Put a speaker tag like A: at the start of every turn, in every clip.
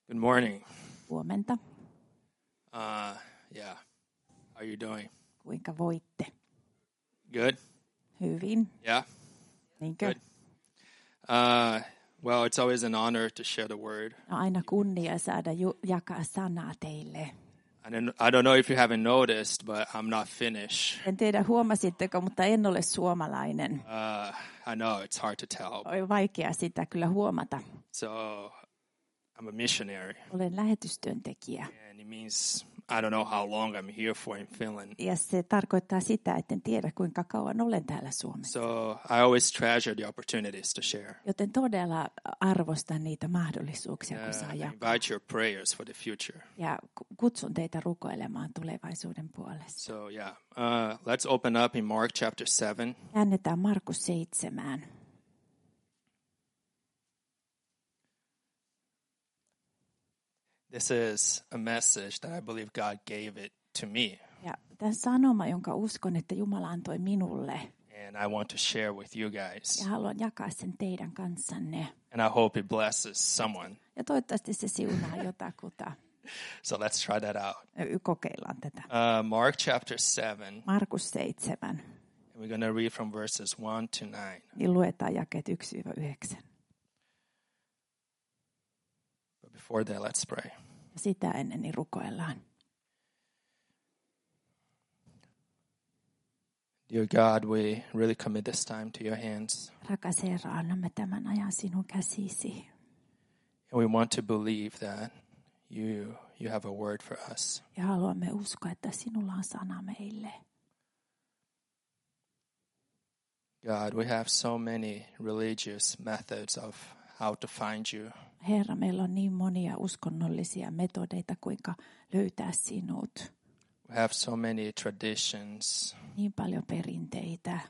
A: Good morning.
B: Huomenta.
A: Yeah. How are you doing?
B: Kuinka voitte?
A: Good?
B: Hyvin.
A: Yeah?
B: Niinkö?
A: Good. Well, it's always an honor to share the word.
B: No, aina kunnia saada jakaa sanaa teille.
A: I don't know if you haven't noticed, but I'm not Finnish.
B: En tiedä huomasitteko, mutta en ole suomalainen.
A: I know it's hard to tell.
B: On vaikea sitä kyllä huomata.
A: So I'm a missionary.
B: Olen lähetystyöntekijä.
A: And it means I don't know how long I'm here for in Finland.
B: Ja se tarkoittaa sitä, että en tiedä kuinka kauan olen täällä Suomessa.
A: So I always treasure the opportunities to share.
B: Joten todella arvostan niitä mahdollisuuksia, kun saa
A: I
B: jakaa.
A: invite your prayers for the future.
B: Ja kutsun teitä rukoilemaan tulevaisuuden puolesta.
A: So yeah, let's open up in Mark chapter 7.
B: Käännetään Markus 7.
A: This is a message that I believe God gave it to me.
B: Ja tämä sanoma, jonka uskon, että Jumala antoi minulle.
A: And I want to share with you guys.
B: Ja haluan jakaa sen teidän kanssanne.
A: And I hope it blesses someone.
B: Ja toivottavasti se siunaa jotakuta.
A: So let's try that out.
B: Kokeillaan tätä.
A: Mark chapter 7.
B: Markus 7.
A: And we're going to read from verses 1 to 9.
B: Niin luetaan jakeet 1-9.
A: But before that, let's pray.
B: Ja sitä ennen niin rukoillaan.
A: Dear God, we really commit this time to your hands.
B: Rakas Herra, annamme tämän ajan sinun käsisi.
A: And we want to believe that you have a word for us.
B: Ja haluamme uskoa, että sinulla on sana meille.
A: God, we have so many religious methods of how to find you.
B: Herra, meillä on niin monia uskonnollisia metodeita, kuinka löytää sinut.
A: We have so many traditions,
B: Niin paljon perinteitä,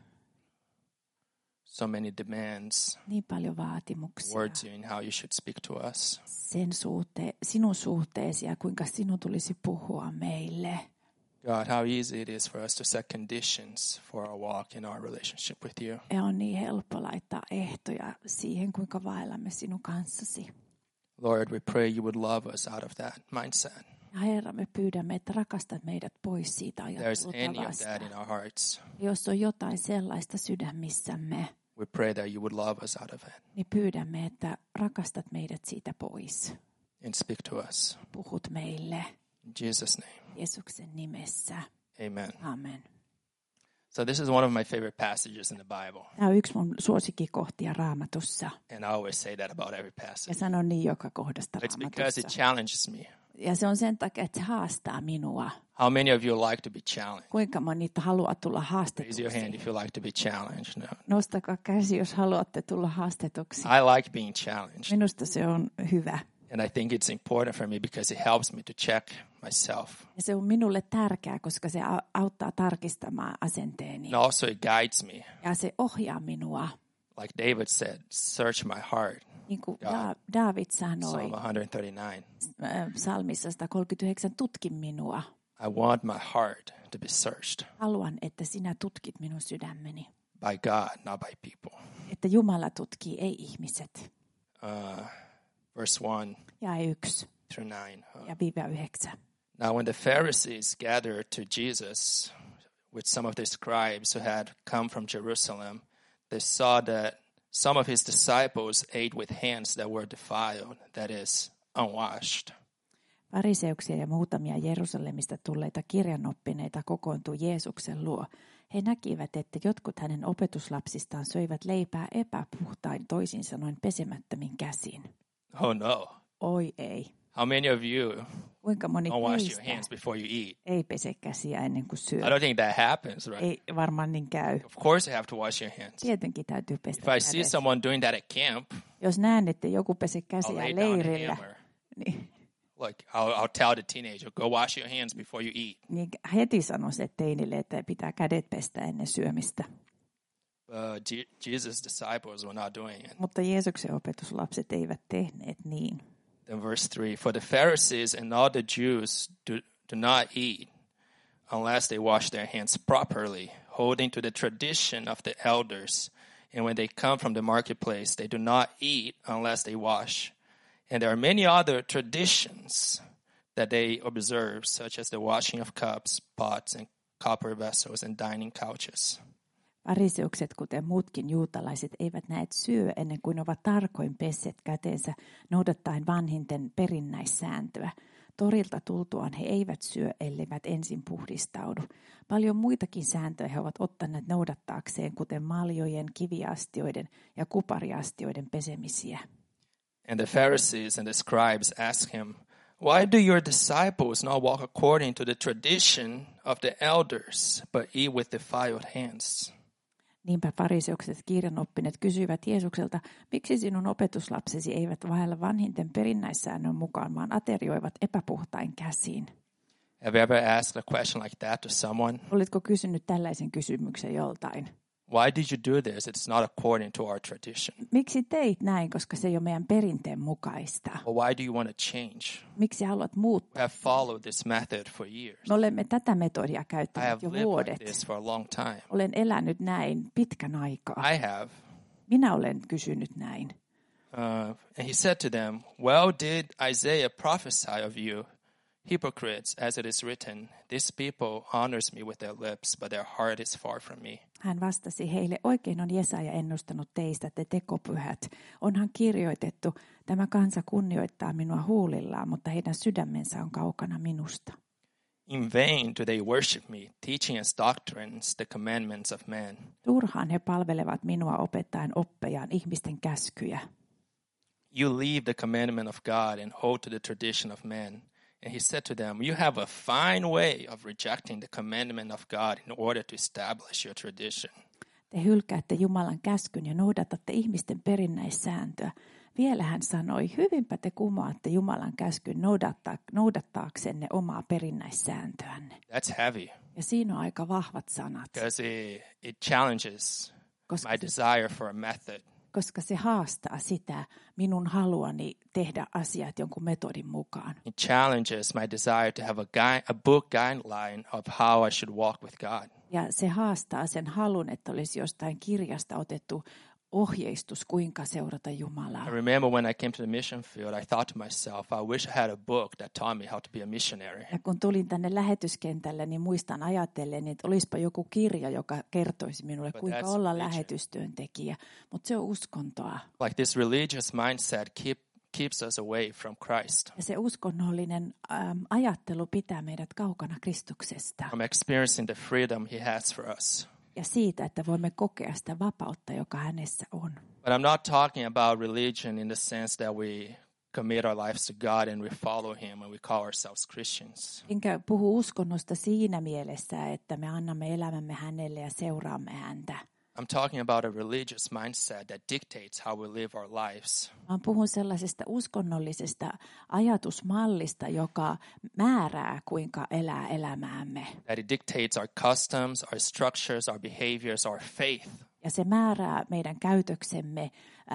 A: so many demands
B: niin paljon vaatimuksia.
A: towards you and how you should speak to us.
B: Sinun suhteesi ja kuinka sinun tulisi puhua meille.
A: God, how easy it is for us to set conditions for our walk in our relationship with you.
B: Ja on niin helppo laittaa ehtoja siihen, kuinka vaellamme sinun kanssasi.
A: Lord, we pray you would love us out of that mindset.
B: Ja Herra, me pyydämme, että rakastat meidät pois siitä
A: There's any of that in
B: ajattelutavasta.
A: our hearts.
B: Jos on jotain sellaista sydämissämme,
A: We pray that you would love us out of it
B: niin pyydämme, että rakastat meidät siitä pois.
A: and speak to us.
B: Puhut meille
A: In Jesus' name,
B: Jeesuksen nimessä.
A: amen.
B: Amen.
A: So this is one of my favorite passages in the Bible.
B: Tämä on yksi mun suosikkikohtia Raamatussa.
A: And I always say that about every
B: Ja
A: passage.
B: sanon niin joka kohdasta
A: It's because it
B: Raamatussa.
A: challenges me.
B: Ja se on sen takia, että se haastaa minua.
A: How many of you like to be challenged?
B: Kuinka moni haluaa tulla
A: Raise your hand
B: haastetuksi?
A: if you like to be challenged. No.
B: Nostakaa käsi, jos haluatte tulla haastetuksi.
A: I like being challenged.
B: Minusta se on hyvä.
A: And I think it's important for me because it helps me to check myself.
B: Ja se on minulle tärkeää, koska se auttaa tarkistamaan asenteeni.
A: And also it guides me.
B: Ja se ohjaa minua.
A: Like David said, search my heart.
B: Niin kuin
A: God.
B: David sanoi
A: Psalm 139.
B: psalmissa 139, tutki minua.
A: I want my heart to be searched
B: Haluan, että sinä tutkit minun sydämeni.
A: by God, not by people.
B: Että Jumala tutkii, ei ihmiset.
A: Verse 1
B: Ja 1
A: through 9.
B: ja viiva 9.
A: Now when the Pharisees gathered to Jesus with some of their scribes who had come from Jerusalem, they saw that some of his disciples ate with hands that were defiled, that is, unwashed.
B: Fariseuksia ja muutamia Jerusalemista tulleita kirjanoppineita kokoontui Jeesuksen luo. He näkivät, että jotkut hänen opetuslapsistaan söivät leipää epäpuhtain, toisin sanoen pesemättömin käsin.
A: Oh no.
B: Oi ei.
A: How many of you
B: Kuinka moni
A: don't wash your
B: teistä
A: hands before you eat?
B: ei pese käsiä ennen kuin syö?
A: I don't think that happens, right?
B: Ei varmaan niin käy.
A: Of course you have to wash your hands.
B: Tietenkin täytyy pestä
A: If I see
B: kädet.
A: someone doing that at camp,
B: Jos näen, että joku pese
A: I'll
B: käsiä
A: lay down a
B: leirillä,
A: hammer.
B: niin,
A: Like I'll tell the teenager, go wash your hands before you eat.
B: niin heti sanon se teinille, että pitää kädet pestä ennen syömistä.
A: Jesus' disciples were not doing it.
B: Mutta Jeesuksen opetuslapset eivät tehneet niin.
A: Then verse 3, for the Pharisees and all the Jews do not eat unless they wash their hands properly, holding to the tradition of the elders. And when they come from the marketplace, they do not eat unless they wash. And there are many other traditions that they observe, such as the washing of cups, pots, and copper vessels, and dining couches.
B: Fariseukset, kuten muutkin juutalaiset, eivät näet syö ennen kuin ovat tarkoin pesset käteensä noudattaen vanhinten perinnäissääntöä. Torilta tultuaan he eivät syö, elleivät ensin puhdistaudu. Paljon muitakin sääntöjä he ovat ottaneet noudattaakseen, kuten maljojen, kiviastioiden ja kupariastioiden pesemisiä.
A: And the Pharisees and the scribes asked him, "Why do your disciples not walk according to the tradition of the elders, but eat with defiled hands?"
B: Niinpä fariseukset kirjanoppineet kysyivät Jeesukselta, miksi sinun opetuslapsesi eivät vaella vanhinten perinnäissäännön mukaan, vaan aterioivat epäpuhtain käsiin.
A: Have you ever asked a question like that to someone?
B: Oletko kysynyt tällaisen kysymyksen joltain?
A: Why did you do this? It's not according to our tradition.
B: Miksi teit näin, koska se ei ole meidän perinteen mukaista?
A: Or why do you want to change?
B: Miksi haluat
A: We
B: muuttaa?
A: have followed this method for years.
B: Me olemme tätä metodia
A: I
B: käyttäneet
A: have
B: jo
A: lived
B: vuodet.
A: like this for a long time.
B: Olen elänyt näin pitkän aikaa.
A: I have.
B: Minä olen kysynyt näin.
A: And he said to them, "Well did Isaiah prophesy of you, hypocrites, as it is written, this people honors me with their lips, but their heart is far from me."
B: Hän vastasi heille, oikein on Jesaja ennustanut teistä, te tekopyhät. Onhan kirjoitettu, tämä kansa kunnioittaa minua huulillaan, mutta heidän sydämensä on kaukana minusta.
A: In vain do they worship me, teaching as doctrines the commandments of men.
B: Turhaan he palvelevat minua opettaen oppejaan ihmisten käskyjä.
A: You leave the commandment of God and hold to the tradition of men. And he said to them, you have a fine way of rejecting the commandment of God in order to establish your tradition.
B: Te hylkäätte Jumalan käskyn ja noudatatte ihmisten perinnäissääntöä. Vielä hän sanoi, hyvinpä te kumoatte Jumalan käskyn noudattaaksenne omaa perinnäissääntöänne.
A: That's heavy
B: Ja siinä on aika vahvat sanat,
A: because it challenges
B: koska
A: my desire for a method.
B: se haastaa sitä minun haluani tehdä asiat jonkun metodin mukaan.
A: It challenges my desire to have a book guideline of how I should walk with God.
B: Ja se haastaa sen halun, että olisi jostain kirjasta otettu ohjeistus, kuinka seurata Jumalaa.
A: I remember when I came to the mission field, I thought to myself, I wish I had a book that taught me how to be a missionary.
B: Ja kun tulin tänne lähetyskentälle, niin muistan ajatellen, että olisipa joku kirja, joka kertoisi minulle, kuinka olla lähetystyöntekijä. Mutta se on uskontoa.
A: Like this religious mindset keeps us away from Christ.
B: Ja se uskonnollinen ajattelu pitää meidät kaukana Kristuksesta.
A: From experiencing the freedom he has for us.
B: Ja siitä, että voimme kokea sitä vapautta, joka hänessä on.
A: But I'm not talking about religion in the sense that we commit our lives to God and we follow him and we call ourselves Christians.
B: Enkä puhu uskonnosta siinä mielessä, että me annamme elämämme hänelle ja seuraamme häntä.
A: I'm talking about a religious mindset that dictates how we live our lives.
B: Mä puhun sellaisesta uskonnollisesta ajatusmallista, joka määrää, kuinka elää elämäämme.
A: That it dictates our customs, our structures, our behaviors, our faith.
B: Ja se määrää meidän käytöksemme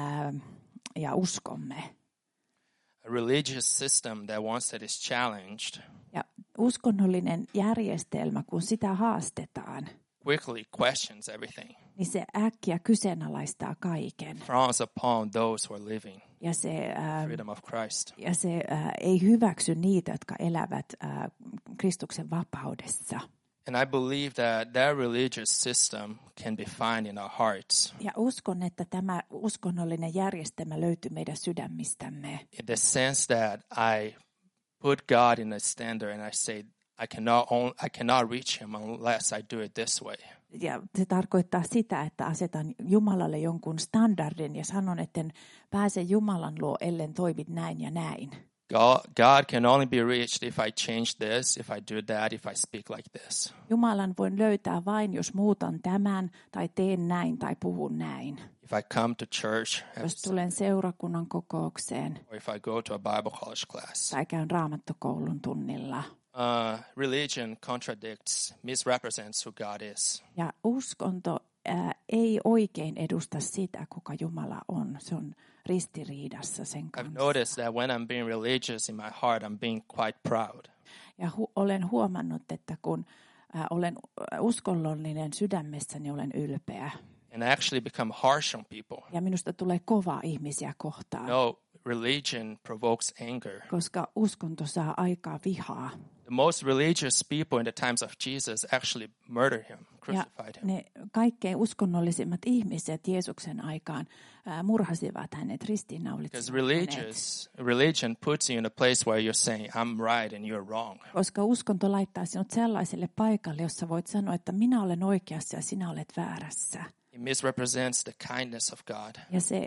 B: ja uskomme.
A: A religious system that once that is challenged
B: Ja uskonnollinen järjestelmä, kun sitä haastetaan,
A: quickly questions everything.
B: niin se äkkiä kyseenalaistaa kaiken.
A: Frowns upon those who are living
B: Ja se,
A: freedom of Christ.
B: ei hyväksy niitä, jotka elävät Kristuksen vapaudessa.
A: And I believe that religious system can be found in our hearts.
B: Ja uskon, että tämä uskonnollinen järjestelmä löytyy meidän sydämistämme.
A: In the sense that I put God in a standard and I say I cannot reach him unless I do it this way.
B: Ja se tarkoittaa sitä, että asetan Jumalalle jonkun standardin ja sanon, että en pääse Jumalan luo, ellen toimit näin ja näin.
A: God can only be reached if I change this, if I do that, if I speak like this.
B: Jumalan voin löytää vain, jos muutan tämän, tai teen näin, tai puhun näin.
A: If I come to church,
B: Jos tulen seurakunnan kokoukseen,
A: or if I go to a Bible college class.
B: tai käyn raamattokoulun tunnilla.
A: Religion contradicts, misrepresents who God is.
B: Ja uskonto ei oikein edusta sitä, kuka Jumala on. Se on ristiriidassa sen
A: I've
B: kanssa.
A: noticed that when I'm being religious in my heart, I'm being quite proud.
B: Ja olen huomannut, että kun olen uskonnollinen sydämessäni, olen ylpeä.
A: And I actually become harsh on people.
B: Ja minusta tulee kova ihmisiä kohtaan.
A: No, religion provokes anger.
B: koska uskonto saa aikaa vihaa.
A: The most religious people in the times of Jesus actually murdered him,
B: Ja
A: crucified him.
B: ne kaikkein uskonnollisimmat ihmiset Jeesuksen aikaan murhasivat hänet,
A: Because
B: ristiinnaulitsivat hänet.
A: religion puts you in a place where you're saying, I'm right and you're wrong.
B: Koska uskonto laittaa sinut sellaiselle paikalle, jossa voit sanoa, että minä olen oikeassa ja sinä olet väärässä.
A: It misrepresents the kindness of God.
B: Ja se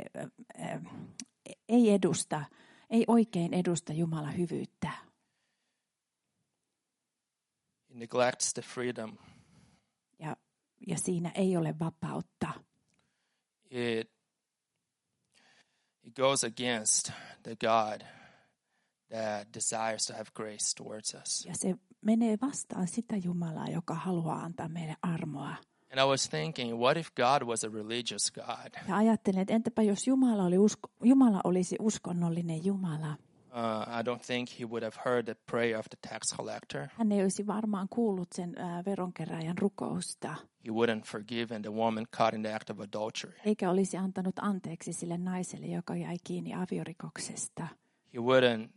B: ei oikein edusta Jumalan hyvyyttä.
A: It neglects the freedom.
B: Ja siinä ei ole vapautta.
A: It goes against the God that desires to have grace towards us.
B: Ja se menee vastaan sitä Jumalaa, joka haluaa antaa meille armoa.
A: And I was thinking, what if God was a religious God?
B: Ja ajattelin, että entäpä jos Jumala olisi uskonnollinen Jumala.
A: I don't think he would have heard the prayer of the tax collector.
B: Hän ei olisi varmaan kuullut sen veronkeräjän rukousta.
A: He wouldn't forgiven the woman caught in the act of adultery.
B: Eikä olisi antanut anteeksi sille naiselle, joka jäi kiinni aviorikoksesta.
A: He wouldn't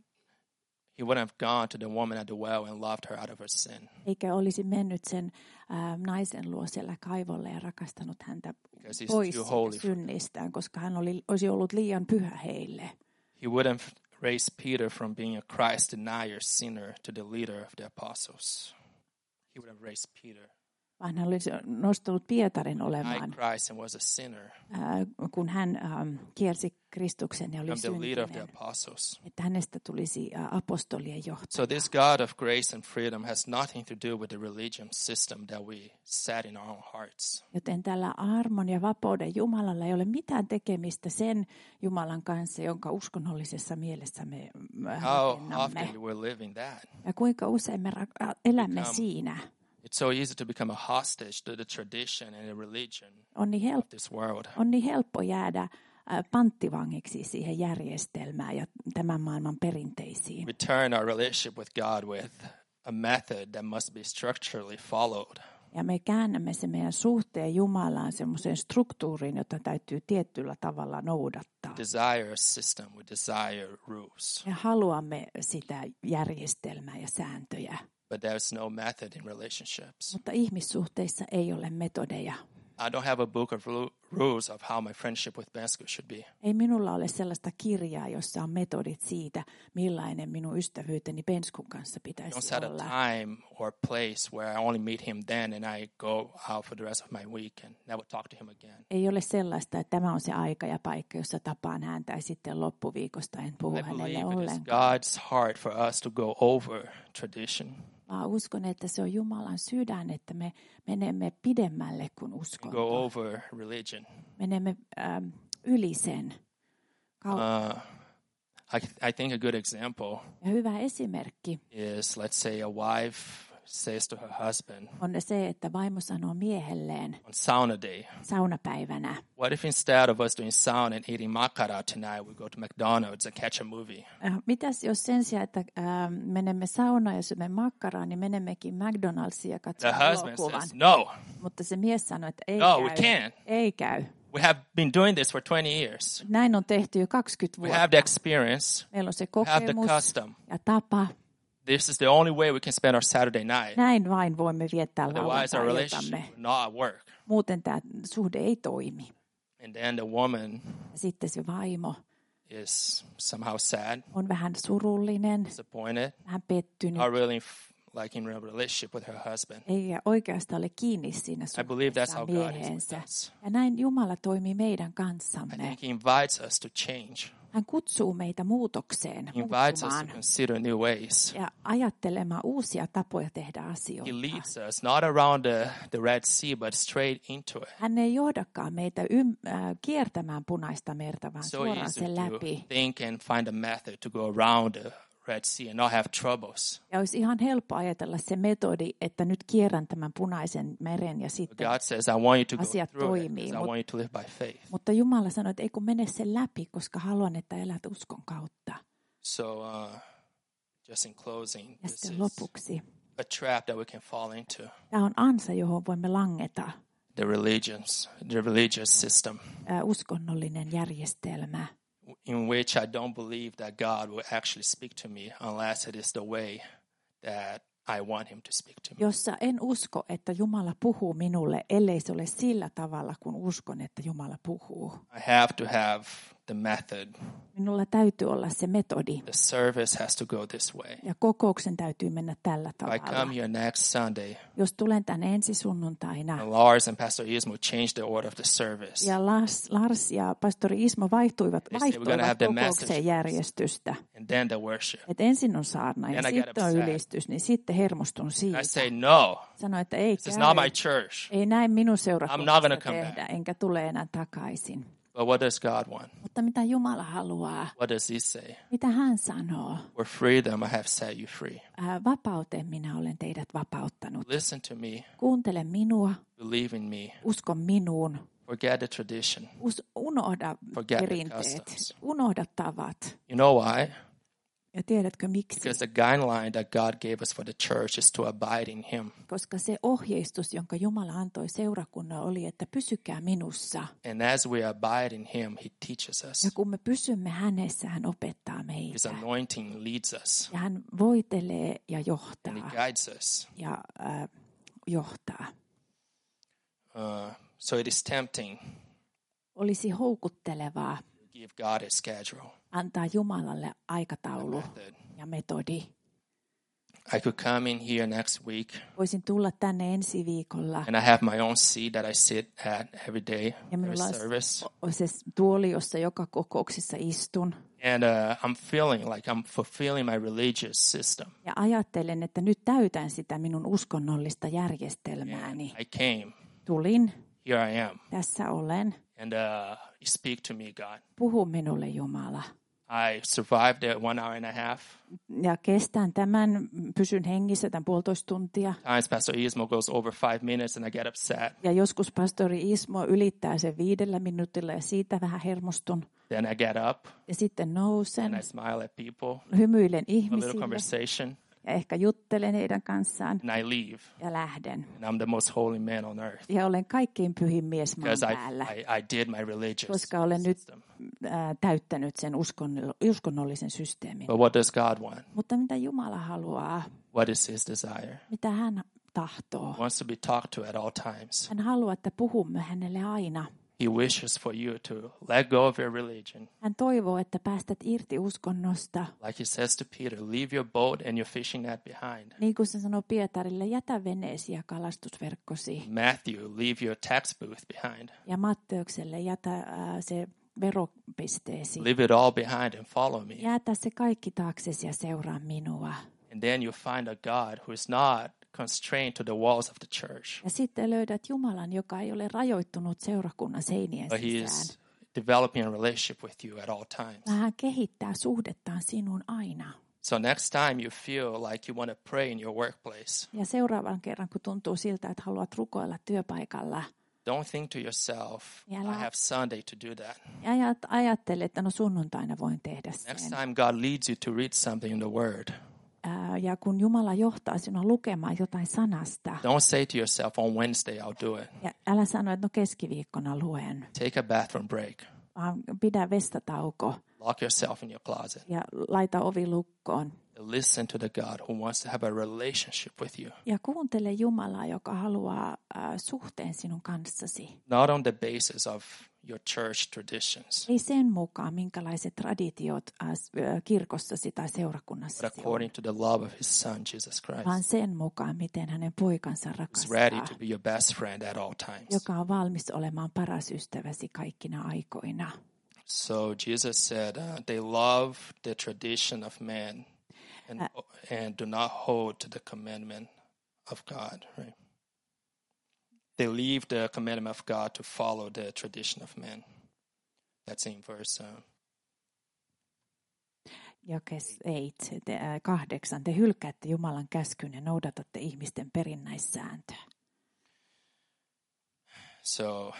A: have gone to the woman at the well and loved her out of her sin.
B: Eikä olisi mennyt sen naisen luo siellä kaivolle ja rakastanut häntä
A: Because he's
B: pois
A: too holy
B: siitä
A: for
B: synnistään, koska hän olisi ollut liian pyhä heille.
A: He wouldn't raise Peter from being a Christ denier sinner to the leader of the apostles. He would have raised Peter.
B: Vaan hän olisi nostanut Pietarin
A: Denied
B: olemaan,
A: Christ and was a sinner.
B: kun hän kiersi Kristuksen ja oli
A: Become the leader of the
B: syntinen,
A: apostles.
B: että hänestä tulisi apostolien
A: So
B: johtaja.
A: this God of grace and freedom has nothing to do with the religion system that we set in our own hearts.
B: Joten tällä armon ja vapauden Jumalalla ei ole mitään tekemistä sen Jumalan kanssa, jonka uskonnollisessa mielessä me
A: How
B: rakennamme.
A: often we're living that?
B: Ja kuinka usein me elämme
A: Become-
B: siinä.
A: It's so easy to become a hostage to the tradition and the religion
B: On
A: of this world.
B: niin helppo jäädä panttivangiksi siihen järjestelmään ja tämän maailman perinteisiin.
A: We turn our relationship with God with a method that must be structurally followed.
B: Ja me käännämme se meidän suhteen Jumalaan semmoiseen struktuuriin, jota täytyy tietyllä tavalla noudattaa.
A: Desire a system, we desire rules.
B: Ja haluamme sitä järjestelmää ja sääntöjä,
A: But there's no method in relationships.
B: mutta ihmissuhteissa ei ole metodeja.
A: I don't have a book of rules of how my friendship with Bensku should be.
B: Ei minulla ole sellaista kirjaa, jossa on metodit siitä, millainen minun ystävyyteni Benskun kanssa
A: I
B: pitäisi
A: don't set a
B: olla.
A: time or place where I only meet him then and I go out for the rest of my week and never talk to him again.
B: Ei ole sellaista, että tämä on se aika ja paikka, jossa tapaan häntä ja sitten loppuviikosta en puhu
A: I
B: hänelle
A: believe it is
B: ollenkaan.
A: God's heart for us to go over tradition
B: Vaan uskon, että se on Jumalan sydän, että me menemme pidemmälle kuin
A: and
B: uskonto.
A: go over religion.
B: Menemme yli sen.
A: I think a good example
B: Ja hyvä esimerkki
A: is, let's say, a wife says to her husband
B: on se, että vaimo sanoo miehelleen
A: on sauna day,
B: saunapäivänä,
A: what if instead of us doing sauna and eating makara tonight, we go to McDonald's and catch a movie?
B: mitäs jos sen sijaan, että menemme saunaan ja syömme makkaraa, niin menemmekin McDonald'siin ja
A: The
B: katsomme
A: husband
B: elokuvan.
A: says, no,
B: Mutta se mies sanoi, että ei
A: No,
B: käy.
A: we can't.
B: Ei käy.
A: we have been doing this for 20 years.
B: Näin on tehty jo 20
A: We
B: vuotta.
A: have the experience,
B: Meillä on se
A: we have the
B: kokemus
A: custom.
B: ja tapa.
A: This is the only way we can spend our Saturday night.
B: Näin vain voimme viettää
A: Otherwise, our relationship
B: lauantai-iltamme.
A: will not work.
B: Muuten tämä suhde ei toimi.
A: And then the woman
B: Ja sitten se vaimo
A: is somehow sad,
B: on vähän surullinen,
A: disappointed,
B: vähän pettynyt,
A: not really like in a relationship with her husband.
B: eikä oikeastaan ole kiinni siinä
A: I believe that's
B: suhteessa
A: how God is with
B: mieheensä.
A: us.
B: Ja näin Jumala toimii meidän
A: I
B: kanssamme.
A: think He invites us to change.
B: Hän kutsuu meitä muutokseen,
A: He invites us to
B: muuttumaan
A: consider new ways.
B: ja ajattelemaan uusia tapoja tehdä
A: He
B: asioita.
A: leads us not around the Red Sea, but straight into it.
B: Hän ei johdakaan meitä kiertämään punaista merta, vaan
A: So
B: suoraan
A: easy
B: sen
A: to
B: läpi.
A: think and find a method to go around the Red Sea and not have troubles.
B: Ja olisi ihan helppo ajatella se metodi, että nyt kierrän tämän punaisen meren ja
A: But
B: sitten.
A: God says, I want you to go
B: Asiat
A: through it
B: toimii,
A: because I want you to live by faith.
B: Mutta Jumala sanoi, että ei kun mene sen läpi, koska haluan, että elät uskon kautta.
A: So just in closing,
B: Ja
A: this
B: sitten
A: is
B: lopuksi.
A: a trap that we can fall into.
B: Tämä on ansa, johon voimme langeta.
A: The religious system.
B: Uskonnollinen järjestelmä.
A: in which I don't believe that God will actually speak to me unless it is the way that I want him to speak to me.
B: Jossa en usko, että Jumala puhuu minulle, ellei se ole sillä tavalla, kun uskon, että Jumala puhuu.
A: I have to have the method.
B: Minulla täytyy olla se metodi.
A: The service has to go this way.
B: Ja kokouksen täytyy mennä tällä
A: If I
B: tavalla.
A: come here next Sunday,
B: Jos tulen tänne ensi sunnuntaina
A: and Lars and Pastor Ismo change the order of the service,
B: ja Lars ja pastori Ismo vaihtoivat kokouksen järjestystä.
A: and then the worship,
B: Että ensin on saarna ja
A: Then I get
B: sitten on
A: upset.
B: ylistys, niin sitten hermostun siitä.
A: I say, no,
B: Sanoin, että ei
A: this is not
B: käy.
A: my church.
B: Ei näin minun
A: I'm not
B: seurakunnasta
A: gonna come
B: tehdä, enkä tule enää takaisin.
A: But what does God want?
B: Mutta mitä Jumala haluaa?
A: What does he say?
B: Mitä hän sanoo?
A: For freedom I have set you free.
B: Vapauteen minä olen teidät vapauttanut.
A: Listen to me.
B: Kuuntele minua,
A: Believe in me.
B: usko minuun,
A: Forget the tradition.
B: unohda
A: Forget the
B: perinteet,
A: customs.
B: unohda tavat.
A: You know why?
B: Ja tiedätkö miksi?
A: Because the guideline that God gave us for the church is to abide in him.
B: Koska se ohjeistus, jonka Jumala antoi seurakunnalle, oli, että pysykää minussa.
A: And as we abide in him, he teaches us.
B: Ja kun me pysymme hänessä, hän opettaa
A: His
B: meitä.
A: anointing leads us
B: Ja hän voitelee ja
A: and
B: johtaa.
A: he guides us.
B: Ja johtaa.
A: So it is tempting
B: Olisi houkuttelevaa
A: to give God a schedule,
B: antaa Jumalalle aikataulu
A: method.
B: ja metodi.
A: I could come in here next week
B: Voisin tulla tänne ensi viikolla
A: and I have my own seat that I sit at every day,
B: ja
A: every
B: minulla
A: service.
B: olisi se tuoli, jossa joka kokouksessa istun.
A: And I'm feeling like I'm fulfilling my religious system.
B: Ja ajattelen, että nyt täytän sitä minun uskonnollista
A: And
B: järjestelmääni.
A: I came.
B: Tulin,
A: Here I am.
B: tässä olen.
A: And you speak to me, God.
B: Puhu minulle, Jumala.
A: I survived the 1 hour and a half.
B: Ja kestän tämän, pysyn hengissä tämän 1,5 tuntia.
A: Times Pastor Ismo goes over 5 minutes and I get upset.
B: Ja joskus pastori Ismo ylittää sen 5 minuutilla ja siitä vähän hermostun.
A: Then I get up
B: Ja sitten nousen,
A: and I smile at people,
B: hymyilen
A: a little
B: ihmisille
A: conversation,
B: ja ehkä juttelen heidän kanssaan
A: and I leave.
B: ja lähden.
A: And I'm the most holy man on earth
B: Ja olen kaikkein pyhin mies maan
A: because
B: päällä,
A: I did my religious
B: koska olen nyt
A: system.
B: täyttänyt sen uskonnollisen systeemin.
A: But what does God want?
B: Mutta mitä Jumala haluaa?
A: What is his desire?
B: Mitä hän tahtoo?
A: He wants to be talked to at all times.
B: Hän haluaa, että puhumme hänelle aina.
A: He wishes for you to let go of your religion.
B: Hän toivoo, että päästät irti uskonnosta.
A: Like he says to Peter, leave your boat and your fishing net behind.
B: Niin kuin se sanoo Pietarille, jätä veneesi ja kalastusverkkosi.
A: Matthew, leave your tax booth behind.
B: Ja Matteukselle jätä se veropisteesi.
A: Leave it all behind and follow me.
B: Jätä se kaikki taaksesi ja seuraa minua.
A: And then you find a God who is not constrained to the walls of the church,
B: Ja sitten löydät Jumalan, joka ei ole rajoittunut seurakunnan seinien
A: but he
B: sisään.
A: is developing a relationship with you at all times.
B: Hän kehittää suhdettaan sinuun aina.
A: So next time you feel like you want to pray in your workplace,
B: Ja seuraavan kerran, kun tuntuu siltä, että haluat rukoilla työpaikalla,
A: don't think to yourself, I have Sunday to do that.
B: ja ajattele, että no sunnuntaina voin tehdä
A: Next
B: sen.
A: time God leads you to read something in the Word,
B: Ja kun Jumala johtaa sinua lukemaan jotain sanasta,
A: don't say to yourself, on Wednesday I'll do it.
B: ja älä sano, että no keskiviikkona luen,
A: Take a bathroom break.
B: vaan pidä vestatauko
A: Lock yourself in your closet.
B: ja laita ovi lukkoon.
A: Listen to the God who wants to have a relationship with you.
B: Ja kuuntele Jumalaa, joka haluaa suhteen sinun kanssasi.
A: Not on the basis of your church traditions,
B: Ei sen mukaan, minkälaiset traditiot kirkossasi tai
A: but
B: seurakunnassasi on,
A: according to the love of his son, Jesus
B: vaan
A: Christ,
B: sen mukaan, miten hänen poikansa
A: who's
B: rakastaa,
A: ready to be your best friend at all times.
B: joka on valmis olemaan paras ystäväsi kaikkina aikoina.
A: So Jesus said, they love the tradition of man and do not hold to the commandment of God, right? They leave the commandment of God to follow the tradition of man. That's in verse
B: Jakes 8, te hylkäätte Jumalan käskyn ja noudatatte ihmisten perinnäissääntöä.
A: So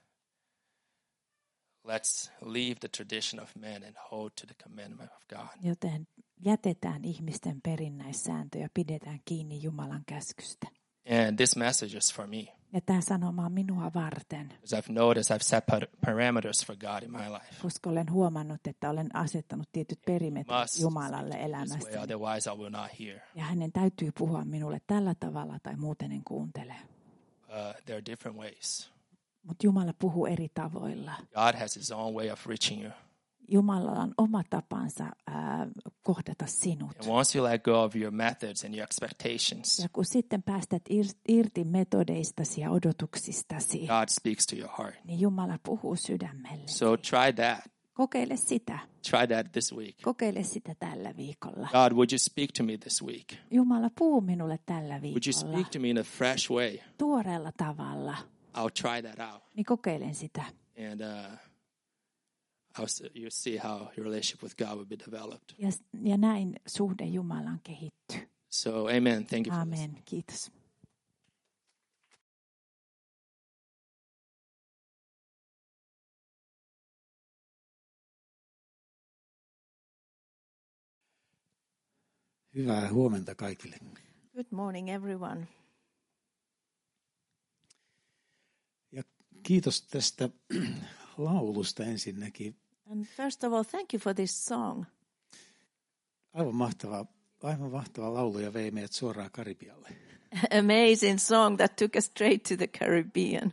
A: let's leave the tradition of man and hold to the commandment of God.
B: Joten jätetään ihmisten perinnäissääntö ja pidetään kiinni Jumalan käskystä.
A: And this message is for me.
B: Ja tämä sanoma on minua varten,
A: Because I've noticed I've set parameters for God in my life.
B: koska olen huomannut, että olen asettanut tietyt perimetrit
A: Must
B: Jumalalle
A: speak this way,
B: elämässä.
A: otherwise I will not hear.
B: Ja hänen täytyy puhua minulle tällä tavalla tai muuten en kuuntele.
A: There are different ways.
B: Mutta Jumala puhuu eri tavoilla.
A: God has his own way of reaching you.
B: Jumalalla on oma tapansa kohdata sinut.
A: And once you let go of your methods and your expectations,
B: Ja kun sitten päästät irti metodeistasi ja odotuksistasi,
A: God speaks to your heart.
B: niin Jumala puhuu sydämelle.
A: So try that.
B: Kokeile sitä.
A: Try that this week.
B: Kokeile sitä tällä viikolla.
A: God, would you speak to me this week?
B: Jumala, puhu minulle tällä
A: Would you
B: viikolla
A: speak to me in a fresh way?
B: tuoreella tavalla.
A: I'll try that out.
B: Niin kokeilen sitä.
A: And you'll see how your relationship with God will be developed.
B: Ja näin suhde Jumalaan kehittyy.
A: So, amen. Thank you for this.
B: Amen. Kiitos.
C: Hyvää huomenta kaikille.
D: Good morning, everyone.
C: Ja kiitos tästä laulusta ensinnäkin.
D: And first of all, thank you for this song.
C: Aivan mahtava laulu ja vei meidät suoraan Karibialle.
D: Amazing song that took us straight to the Caribbean.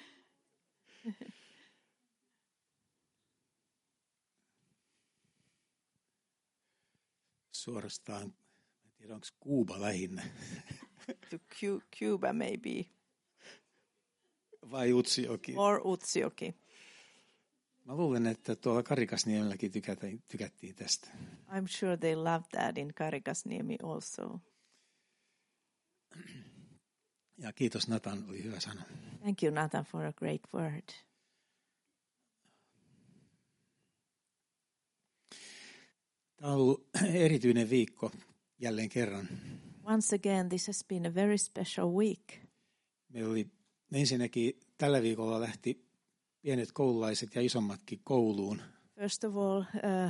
C: Suorastaan, en tiedä onko Kuuba lähinnä.
D: To Cuba maybe,
C: Vai Utsjoki.
D: or Utsjoki.
C: Mä luulen, että tuolla Karikasniemelläkin tykättiin tästä.
D: I'm sure they love that in Karikasniemi also.
C: Ja kiitos Nathan, oli hyvä sana.
D: Thank you, Nathan, for a great word.
C: Tämä on ollut erityinen viikko jälleen kerran.
D: Once again, this has been a very special week.
C: Meillä oli ensinnäkin tällä viikolla lähti pienet koululaiset ja isommatkin kouluun.
D: First of all,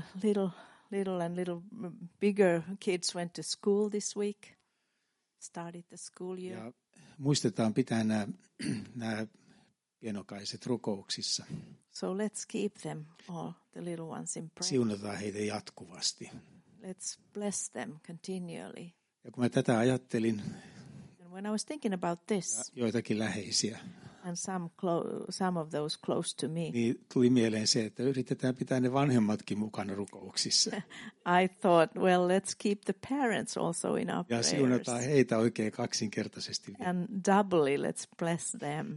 D: little bigger kids went to school this week. Started the school year.
C: Ja muistetaan pitää nämä pienokaiset rukouksissa.
D: So let's keep them, all the little ones, in prayer.
C: Siunataan heitä jatkuvasti.
D: Let's bless them continually.
C: Ja kun mä tätä ajattelin,
D: And when I was thinking about this,
C: joitakin läheisiä,
D: and some of those close to me,
C: niin tuli mieleen se, että yritetään pitää ne vanhemmatkin mukana rukouksissa.
D: I thought, well, let's keep the parents also in our
C: Ja
D: prayers.
C: siunataan heitä oikein kaksinkertaisesti.
D: And doubly, let's bless them.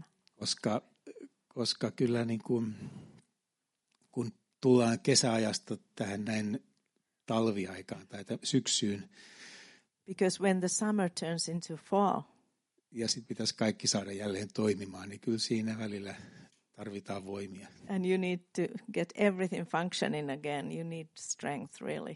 C: Koska kyllä niin kun tullaan kesäajasta tähän näin talviaikaan tai syksyyn,
D: Because when the summer turns into fall,
C: ja sitten pitäisi kaikki saada jälleen toimimaan, niin kyllä siinä välillä tarvitaan voimia.
D: and you need to get everything functioning again, you need strength, really.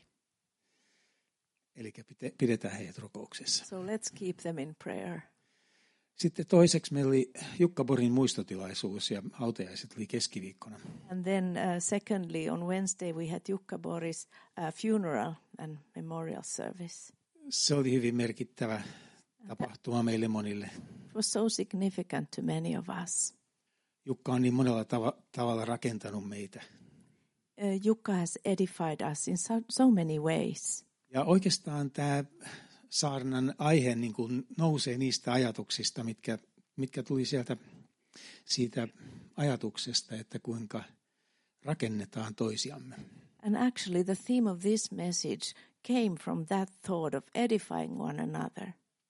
C: Eli pidetään heidät rukouksessa.
D: So let's keep them in prayer.
C: Sitten toiseksi meillä oli Jukka Borin muistotilaisuus ja hautajaiset oli keskiviikkona.
D: And then secondly, on Wednesday, we had Jukka Boris' funeral and memorial service.
C: Se oli hyvin merkittävä tapahtuma meille monille.
D: It was so significant to many of us.
C: Jukka on niin monella tavalla rakentanut meitä.
D: Jukka has edified us in so many ways.
C: Ja oikeastaan tämä saarnan aihe niin kuin nousee niistä ajatuksista, mitkä tuli siitä ajatuksesta, että kuinka rakennetaan toisiamme.
D: And actually the theme of this message came from that thought of edifying one another.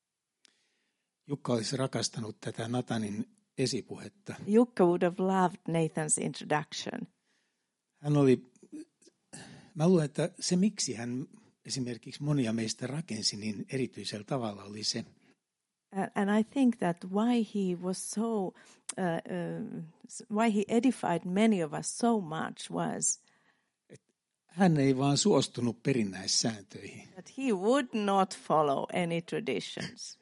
C: Jukka olisi rakastanut tätä Natanin esipuhetta.
D: Jukka would have loved Nathan's introduction.
C: Mä luulen, että se miksi hän esimerkiksi monia meistä rakensi niin erityisellä tavalla oli se,
D: And I think that why he edified many of us so much was
C: hän ei vaan suostunut perinnäissääntöihin.
D: that he would not follow any traditions.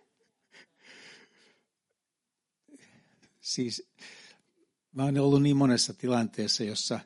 C: Siis mä oon ollut niin monessa tilanteessa, jossa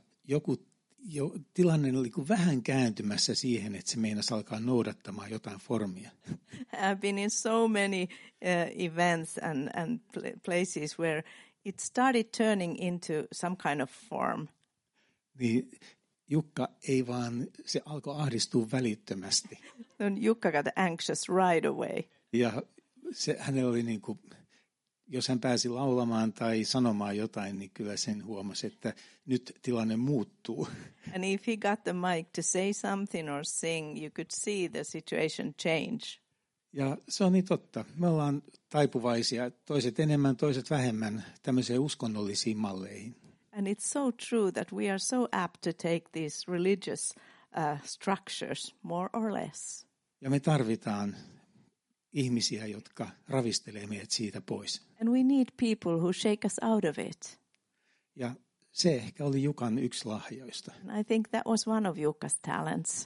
C: tilanne oli vähän kääntymässä siihen, että se meinasi alkaa noudattamaan jotain formia.
D: I've been in so many events and places where it started turning into some kind of form.
C: Niin Jukka ei vaan, se alkoi ahdistua välittömästi.
D: And Jukka got anxious right away.
C: Ja hänellä oli niin kuin, jos hän pääsi laulamaan tai sanomaan jotain, niin kyllä sen huomasi, että nyt tilanne muuttuu.
D: And if he got the mic to say something or sing, you could see the situation change.
C: Ja se on niin totta. Me ollaan taipuvaisia, toiset enemmän, toiset vähemmän, tämmöisiin uskonnollisiin malleihin.
D: And it's so true that we are so apt to take these religious structures more or less.
C: Ja me tarvitaan ihmisiä, jotka ravistelee meidät siitä pois.
D: And we need people who shake us out of it.
C: Ja se ehkä oli Jukan yksi lahjoista.
D: And I think that was one of Jukka's talents.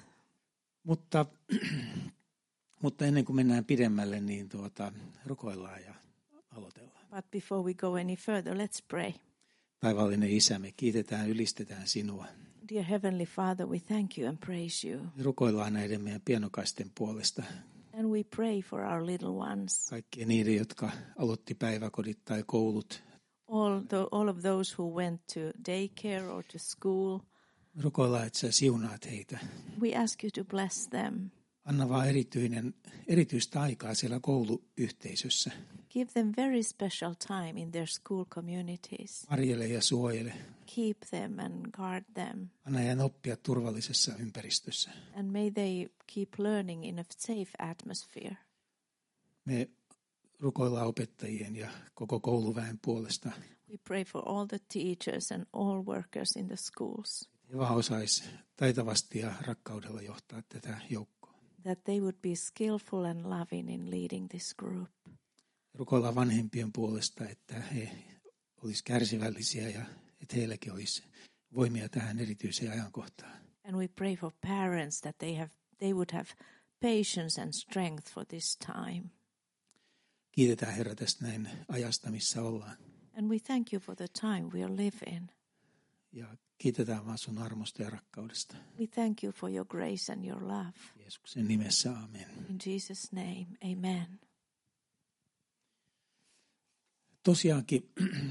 C: Mutta ennen kuin mennään pidemmälle, niin rukoillaan ja aloitellaan.
D: But before we go any further, let's pray.
C: Taivaallinen Isä, me kiitetään, ylistetään sinua.
D: Dear Heavenly Father, we thank you and praise you.
C: Me rukoillaan näiden meidän pienokaisten puolesta.
D: And we pray for our little ones.
C: Kaikkien niiden, jotka aloitti päiväkodit tai koulut.
D: All of those who went to daycare or to school.
C: Me rukoillaan, että sä siunaat heitä.
D: We ask you to bless them.
C: Anna vaan erityistä aikaa siellä kouluyhteisössä.
D: Give them very special time in their school communities.
C: Varjele ja suojele.
D: Keep them and guard them.
C: Anna heidän oppia turvallisessa ympäristössä.
D: And may they keep learning in a safe atmosphere.
C: Me rukoillaan opettajien ja koko kouluväen puolesta.
D: We pray for all the teachers and all workers in the schools.
C: He vaan osaisi taitavasti ja rakkaudella johtaa tätä joukkoa.
D: That they would be skillful and loving in leading this group.
C: Rukoillaan vanhempien puolesta, että he olisivat kärsivällisiä ja että heilläkin olisi voimia tähän erityiseen ajankohtaan.
D: And we pray for parents that they would have patience and strength for this time.
C: Kiitetään Herra tästä näin ajasta, missä ollaan.
D: And we thank you for the time we are living.
C: Ja kiitetään vaan sun armosta ja rakkaudesta.
D: We thank you for your grace and your love.
C: Jeesuksen nimessä, amen.
D: In Jesus' name, amen.
C: Tosiaankin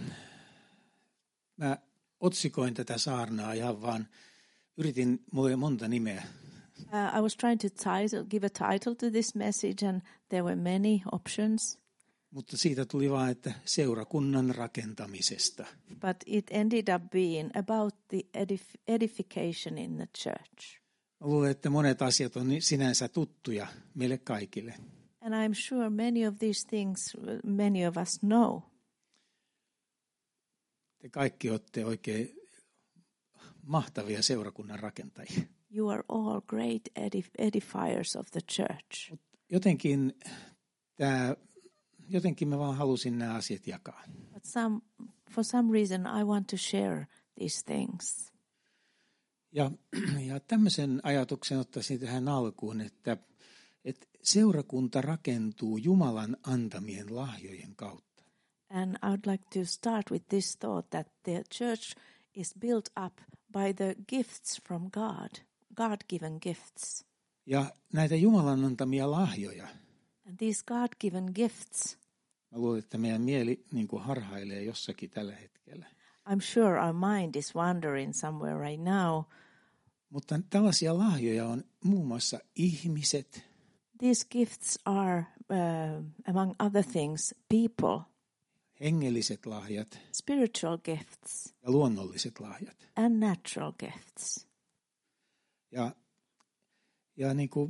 C: mä otsikoin tätä saarnaa ihan vaan, mulla oli monta nimeä.
D: I was trying to give a title to this message and there were many options.
C: Mutta siitä tuli vaan, että seurakunnan rakentamisesta.
D: But it ended up being about the edification in the church.
C: Mä luulen, että monet asiat on sinänsä tuttuja meille kaikille.
D: And I'm sure many of these things many of us know.
C: Te kaikki olette oikein mahtavia seurakunnan rakentajia.
D: You are all great edifiers of the church.
C: Jotenkin mä vaan halusin nämä asiat jakaa.
D: But for some reason I want to share these things.
C: Ja tämmöisen ajatuksen ottaisin tähän alkuun, että seurakunta rakentuu Jumalan antamien lahjojen kautta.
D: And I would like to start with this thought that the church is built up by the gifts from God, God-given gifts.
C: Ja näitä Jumalan antamia lahjoja.
D: And these God-given gifts.
C: Mä luulen, että meidän mieli niin kuin harhailee jossakin tällä hetkellä.
D: I'm sure our mind is wandering somewhere right now.
C: Mutta tällaisia lahjoja on muun muassa ihmiset.
D: These gifts are, among other things, people.
C: Hengelliset lahjat.
D: Spiritual gifts.
C: Ja luonnolliset lahjat.
D: And natural gifts.
C: Ja niin kuin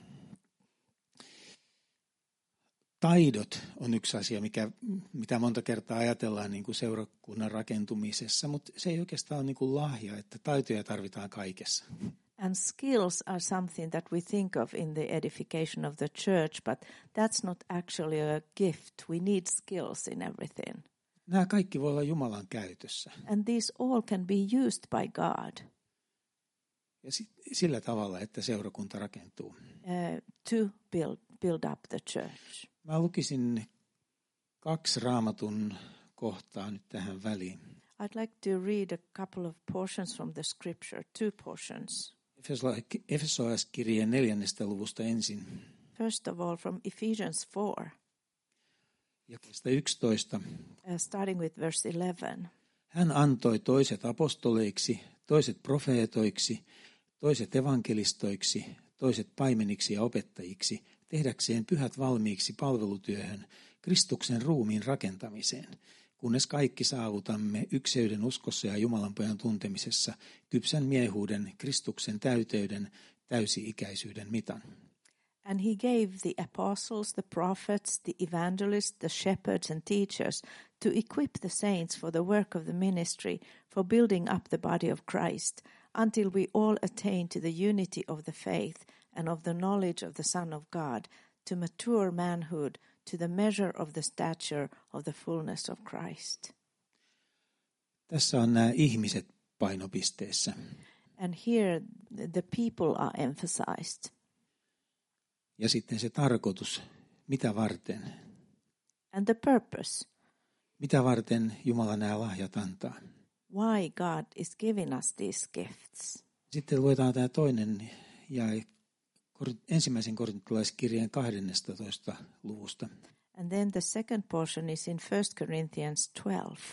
C: taidot on yksi asia, mitä monta kertaa ajatellaan niin kuin seurakunnan rakentumisessa, mutta se ei oikeastaan ole niin kuin lahja, että taitoja tarvitaan kaikessa.
D: And skills are something that we think of in the edification of the church, but that's not actually a gift. We need skills in everything.
C: Nämä kaikki voi olla Jumalan käytössä.
D: And these all can be used by God.
C: Ja sillä tavalla, että seurakunta rakentuu.
D: To build up the church.
C: Mä lukisin 2 Raamatun kohtaa nyt tähän väliin.
D: I'd like to read a couple of portions from the scripture, 2 portions.
C: Efesolaiskirjeen 4. luvusta ensin.
D: First of all, from Ephesians 4,
C: jakeesta 11.
D: starting with verse 11.
C: Hän antoi toiset apostoleiksi, toiset profeetoiksi, toiset evankelistoiksi, toiset paimeniksi ja opettajiksi, tehdäkseen pyhät valmiiksi palvelutyöhön, Kristuksen ruumiin rakentamiseen, kunnes kaikki saavutamme ykseyden uskossa ja Jumalanpojan tuntemisessa, kypsän miehuuden, Kristuksen täyteyden, täysi-ikäisyyden mitan.
D: And he gave the apostles, the prophets, the evangelists, the shepherds and teachers to equip the saints for the work of the ministry, for building up the body of Christ, until we all attain to the unity of the faith and of the knowledge of the Son of God, to mature manhood, to the measure of the stature of the fullness of Christ.
C: Tässä on nämä ihmiset painopisteessä.
D: And here the people are emphasized.
C: Ja sitten se tarkoitus, mitä varten.
D: And the purpose.
C: Mitä varten Jumala nämä lahjat antaa.
D: Why God is giving us these gifts.
C: Sitten luetaan tämä toinen jae ensimmäisen korintolaiskirjeen 12. luvusta.
D: And then the second portion is in 1 Corinthians 12.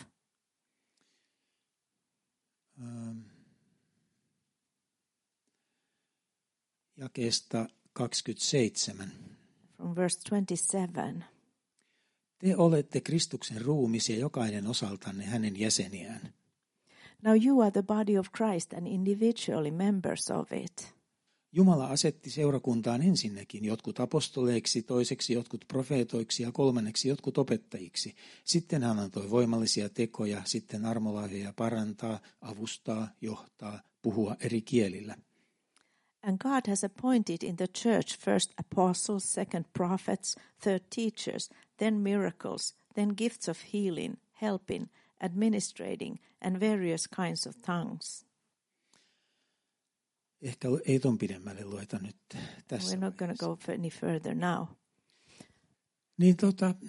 C: Jakeesta 27.
D: From verse 27.
C: Te olette Kristuksen ruumis ja jokainen osaltanne hänen jäseniään.
D: Now you are the body of Christ and individually members of it.
C: Jumala asetti seurakuntaan ensinnäkin jotkut apostoleiksi, toiseksi jotkut profeetoiksi ja kolmanneksi jotkut opettajiksi. Sitten hän antoi voimallisia tekoja, sitten armolahjoja parantaa, avustaa, johtaa, puhua eri kielillä.
D: And God has appointed in the church first apostles, second prophets, third teachers, then miracles, then gifts of healing, helping, administrating, and various kinds of tongues.
C: Ehkä ei ton pidemmälle lueta nyt tässä.
D: We're not going to go any further now.
C: Niin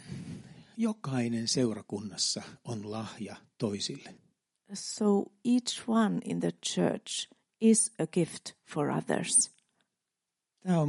C: jokainen seurakunnassa on lahja toisille.
D: So each one in the church is a gift for others.
C: Tämä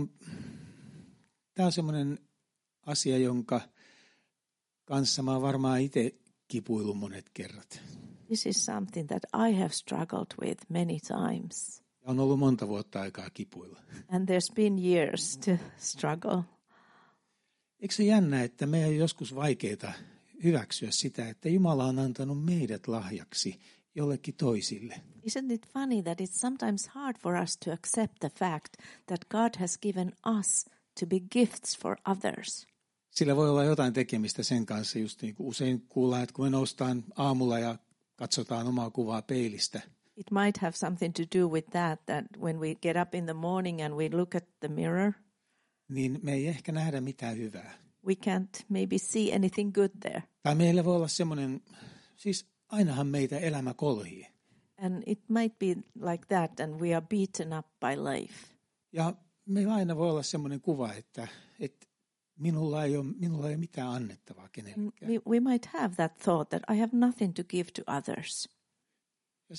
C: on semmoinen asia, jonka kanssa mä oon varmaan itse kipuillut monet kerrat.
D: This is something that I have struggled with many times.
C: On ollut monta vuotta aikaa kipuilla.
D: And there's been years to struggle.
C: Eikö se jännä, että meidän on joskus vaikeaa hyväksyä sitä, että Jumala on antanut meidät lahjaksi jollekin toisille.
D: Isn't it funny that it's sometimes hard for us to accept the fact that God has given us to be gifts for others?
C: Sillä voi olla jotain tekemistä sen kanssa, just niin kuin usein kuullaan, että kun me noustaan aamulla ja katsotaan omaa kuvaa peilistä.
D: It might have something to do with that when we get up in the morning and we look at the mirror,
C: niin me ei ehkä nähdä mitään hyvää.
D: we can't maybe see anything good there.
C: Tai meillä voi olla semmoinen, siis ainahan meitä elämä kolhii.
D: And it might be like that and we are beaten up by life.
C: Ja meillä aina voi olla semmoinen kuva, että minulla ei ole mitään annettavaa kenellekään.
D: We might have that thought that I have nothing to give to others.
C: Ja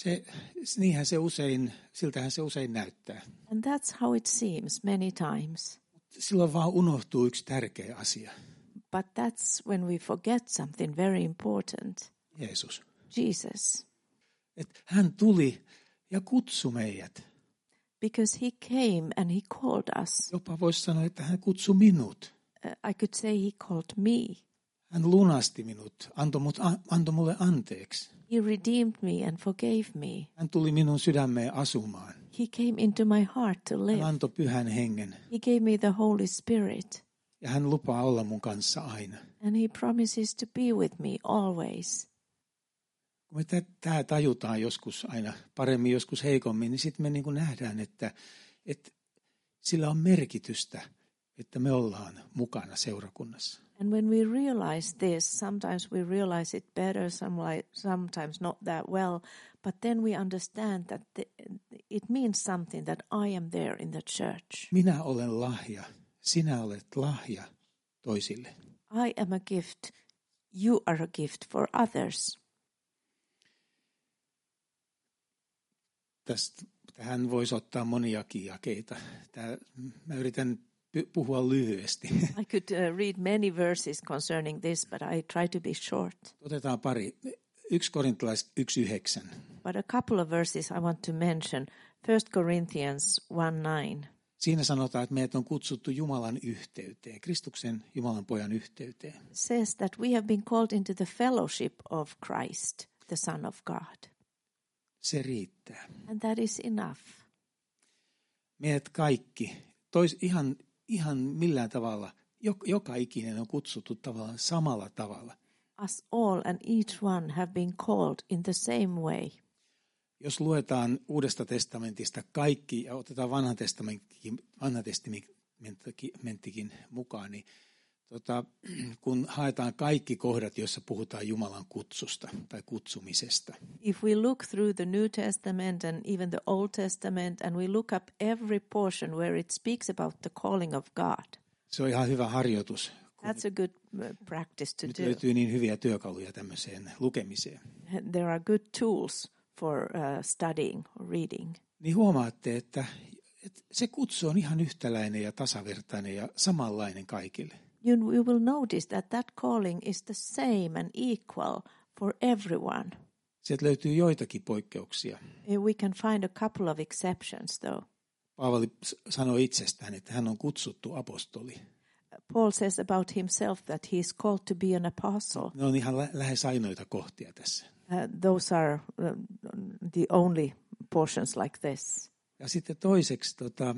C: siltähän se usein näyttää.
D: And that's how it seems many times.
C: Silloin vaan unohtuu yksi tärkeä asia.
D: But that's when we forget something very important.
C: Jeesus.
D: Jesus.
C: Että hän tuli ja kutsui meidät.
D: Because he came and he called us.
C: Jopa voisi sanoa, että hän kutsui minut.
D: I could say he called me.
C: Hän lunasti minut, antoi mulle anteeksi.
D: He redeemed me and forgave me.
C: Hän tuli minun sydämeen asumaan.
D: He came into my heart to live.
C: Hän antoi Pyhän Hengen.
D: He gave me the Holy Spirit.
C: Ja hän lupaa olla mun kanssa aina.
D: And he promises to be with me always.
C: Kun me tämä tajutaan joskus aina paremmin, joskus heikommin, niin sitten me niin kuin nähdään, että sillä on merkitystä, että me ollaan mukana seurakunnassa.
D: And when we realize this, sometimes we realize it better, sometimes not that well, but then we understand that it means something that I am there in the church.
C: Minä olen lahja, sinä olet lahja toisille.
D: I am a gift, you are a gift for others.
C: Tähän voisi ottaa moniakin jakeita. Mä yritän puhua lyhyesti.
D: I could read many verses concerning this, but I try to be short.
C: Otetaan pari. 1 Korintalaiset 1:9.
D: But a couple of verses I want to mention. 1 Corinthians 1:9.
C: Siinä sanotaan, että meidät on kutsuttu Jumalan yhteyteen, Kristuksen Jumalan pojan yhteyteen.
D: Says that we have been called into the fellowship of Christ, the Son of God.
C: Se riittää.
D: And that is enough.
C: Meidät kaikki, ihan millään tavalla, joka ikinen on kutsuttu tavallaan samalla tavalla.
D: Us all and each one have been called in the same way.
C: Jos luetaan Uudesta testamentista kaikki ja otetaan vanha testamenttikin mukaan, niin kun haetaan kaikki kohdat, joissa puhutaan Jumalan kutsusta tai kutsumisesta.
D: If we look through the New Testament and even the Old Testament and we look up every portion where it speaks about the calling of God.
C: Se on ihan hyvä harjoitus.
D: That's a good practice to
C: Nyt
D: do.
C: löytyy niin hyviä työkaluja tämmöiseen lukemiseen.
D: There are good tools for studying or reading.
C: Niin huomaatte, että se kutsu on ihan yhtäläinen ja tasavertainen ja samanlainen kaikille.
D: You will notice that calling is the same and equal for everyone.
C: Sieltä löytyy joitakin poikkeuksia.
D: We can find a couple of exceptions though.
C: Paavali sanoi itsestään, että hän on kutsuttu apostoli.
D: Paul says about himself that he is called to be an apostle.
C: Ne on ihan lähes ainoita kohtia tässä.
D: Those are the only portions like this.
C: Ja sitten toiseksi,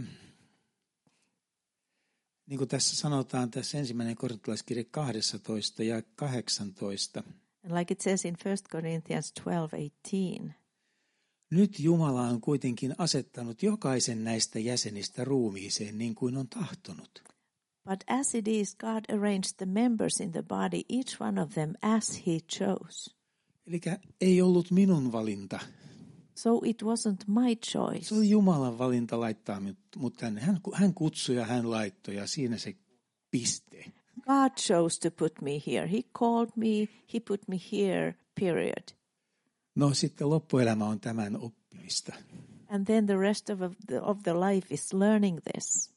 C: niin kuin tässä sanotaan tässä 1. Korintalaiskirje 12 ja 18.
D: And like it says in 1 Corinthians 12:18.
C: Nyt Jumala on kuitenkin asettanut jokaisen näistä jäsenistä ruumiiseen niin kuin on tahtonut.
D: But as it is, God arranged the members in the body, each one of them as he chose.
C: Eli ei ollut minun valinta.
D: So it wasn't my choice.
C: Se oli Jumalan valinta laittaa mut tänne. Hän kutsui ja hän laittoi ja siinä se piste.
D: God chose to put me here. He called me, he put me here, period.
C: No sitten loppuelämä on tämän oppimista.
D: And then the rest of the life is learning this.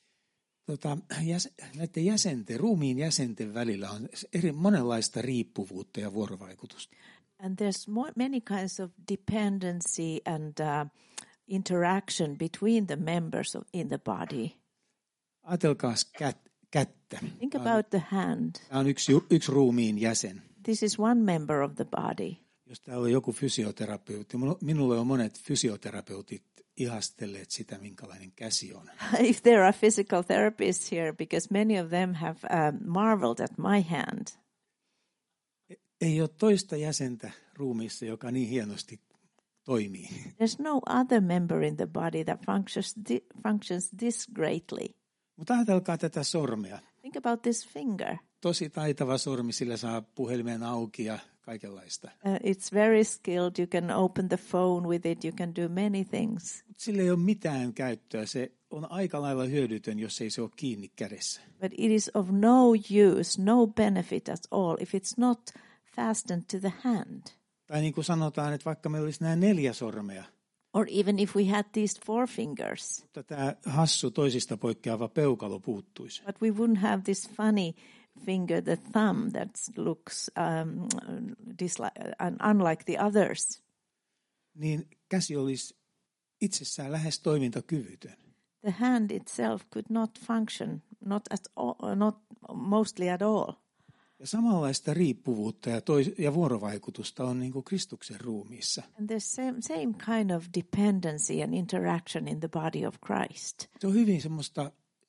C: Näiden ruumiin jäsenten välillä on monenlaista riippuvuutta ja vuorovaikutusta.
D: And there's many kinds of dependency and interaction between the members in the body.
C: Ajatelkaas kättä.
D: Think about the hand.
C: Tämä on yksi ruumiin jäsen.
D: This is one member of the body.
C: Jos täällä on joku fysioterapeutti, minulle on monet fysioterapeutit ihastelleet sitä, minkälainen käsi on.
D: If there are physical therapists here, because many of them have marveled at my hand.
C: Ei ole toista jäsentä ruumiissa, joka niin hienosti toimii.
D: There's no other member in the body that functions this greatly.
C: Mutta ajatelkaa tätä sormea.
D: Think about this finger.
C: Tosi taitava sormi, sillä saa puhelimen auki ja kaikenlaista.
D: It's very skilled. You can open the phone with it. You can do many things.
C: Sillä ei ole mitään käyttöä. Se on aika lailla hyödytön, jos ei se ole kiinni kädessä.
D: But it is of no use, no benefit at all if it's not fastened to the hand.
C: Tai niin kuin sanotaan, että vaikka meillä olisi nämä 4 sormea.
D: Or even if we had these 4 fingers.
C: Mutta tämä hassu toisista poikkeava peukalo puuttuisi.
D: But we wouldn't have this funny finger, the thumb, that looks unlike the others.
C: Niin käsi olisi itsessään lähes toimintakyvytön.
D: The hand itself could not function, not mostly at all.
C: Ja samanlaista riippuvuutta ja vuorovaikutusta on niin kuin Kristuksen ruumiissa.
D: And there's same kind of dependency and interaction in the body of Christ.
C: Se on hyvin semmoista,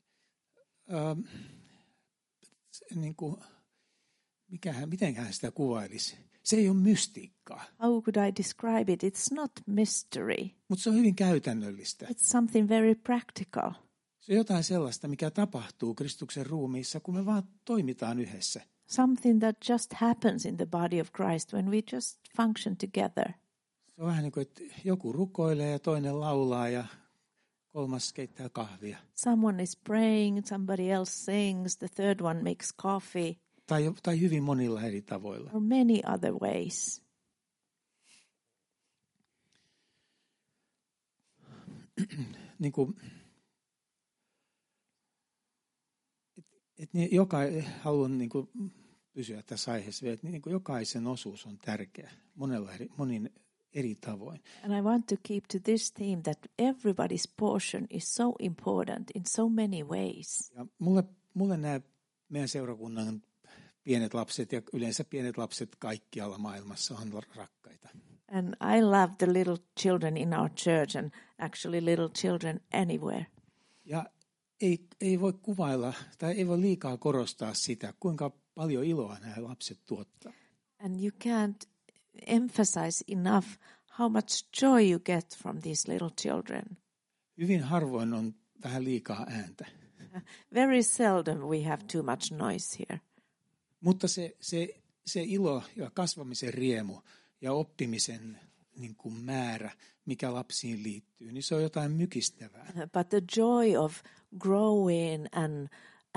C: niin kuin, mitenköhän sitä kuvailisi? Se ei ole mystiikkaa.
D: How could I describe it? It's not mystery.
C: Mutta se on hyvin käytännöllistä.
D: It's something very practical.
C: Se on jotain sellaista, mikä tapahtuu Kristuksen ruumiissa, kun me vaan toimitaan yhdessä.
D: Something that just happens in the body of Christ when we just function together.
C: Se on vähän niin kuin, että joku rukoilee ja toinen laulaa ja kolmas keittää kahvia.
D: Someone is praying, somebody else sings, the third one makes coffee.
C: Tai hyvin monilla eri tavoilla.
D: Or many other ways.
C: Niin kuin haluan niin kuin pysyä tässä aiheessa, että niin kuin jokaisen osuus on tärkeä monin eri tavoin.
D: And I want to keep to this theme that everybody's portion is so important in so many ways.
C: Ja mulle nämä meidän seurakunnan pienet lapset ja yleensä pienet lapset kaikkialla maailmassa on rakkaita.
D: And I love the little children in our church and actually little children anywhere.
C: Ja ei voi kuvailla tai ei voi liikaa korostaa sitä, kuinka paljon iloa nämä lapset tuottaa.
D: And you can't emphasize enough how much joy you get from these little children.
C: Hyvin harvoin on vähän liikaa ääntä.
D: Very seldom we have too much noise here.
C: Mutta se ilo ja kasvamisen riemu ja oppimisen niin kuin määrä, mikä lapsiin liittyy, niin se on jotain mykistävää.
D: But the joy of growing and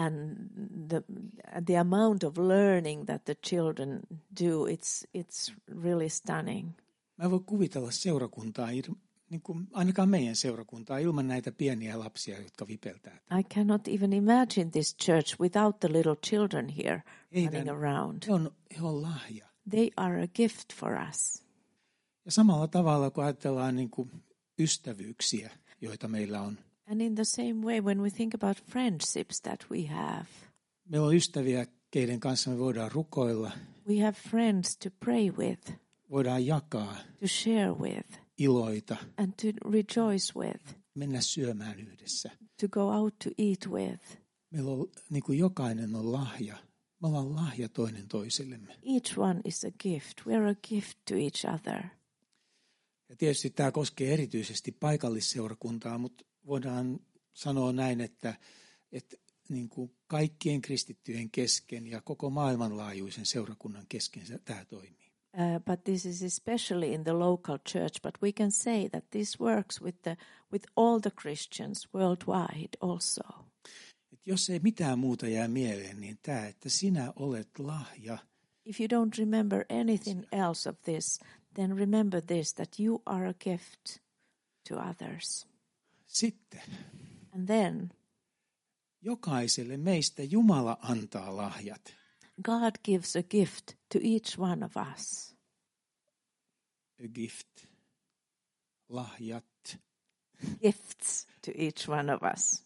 D: the amount of learning that the children do, it's really stunning.
C: Mä voin kuvitella seurakuntaa, niin kuin ainakaan meidän seurakuntaa, ilman näitä pieniä lapsia, jotka vipeltää.
D: I cannot even imagine this church without the little children here running around.
C: He on lahja.
D: They are a gift for us.
C: Ja samalla tavalla, kun ajatellaan niin kuin ystävyyksiä, joita meillä on.
D: And in the same way, when we think about friendships that we have.
C: Meillä on ystäviä, keiden kanssa me voidaan rukoilla.
D: We have friends to pray with.
C: Voidaan jakaa.
D: To share with.
C: Iloita.
D: And to rejoice with.
C: Mennä syömään yhdessä.
D: To go out to eat with.
C: Meillä on, niin kuin jokainen on lahja. Me ollaan lahja toinen toisellemme.
D: Each one is a gift. We are a gift to each other.
C: Ja tietysti tämä koskee erityisesti paikallisseurakuntaa, mutta voidaan sanoa näin, että niin kuin kaikkien kristittyjen kesken ja koko maailmanlaajuisen seurakunnan kesken tämä toimii.
D: But this is especially in the local church, but we can say that this works with all the Christians worldwide also.
C: Et jos ei mitään muuta jää mieleen, niin tämä, että sinä olet lahja.
D: If you don't remember anything else of this, then remember this, that you are a gift to others.
C: Sitten.
D: And then
C: jokaiselle meistä Jumala antaa lahjat.
D: God gives a gift to each one of us.
C: A gift. Lahjat.
D: Gifts to each one of us.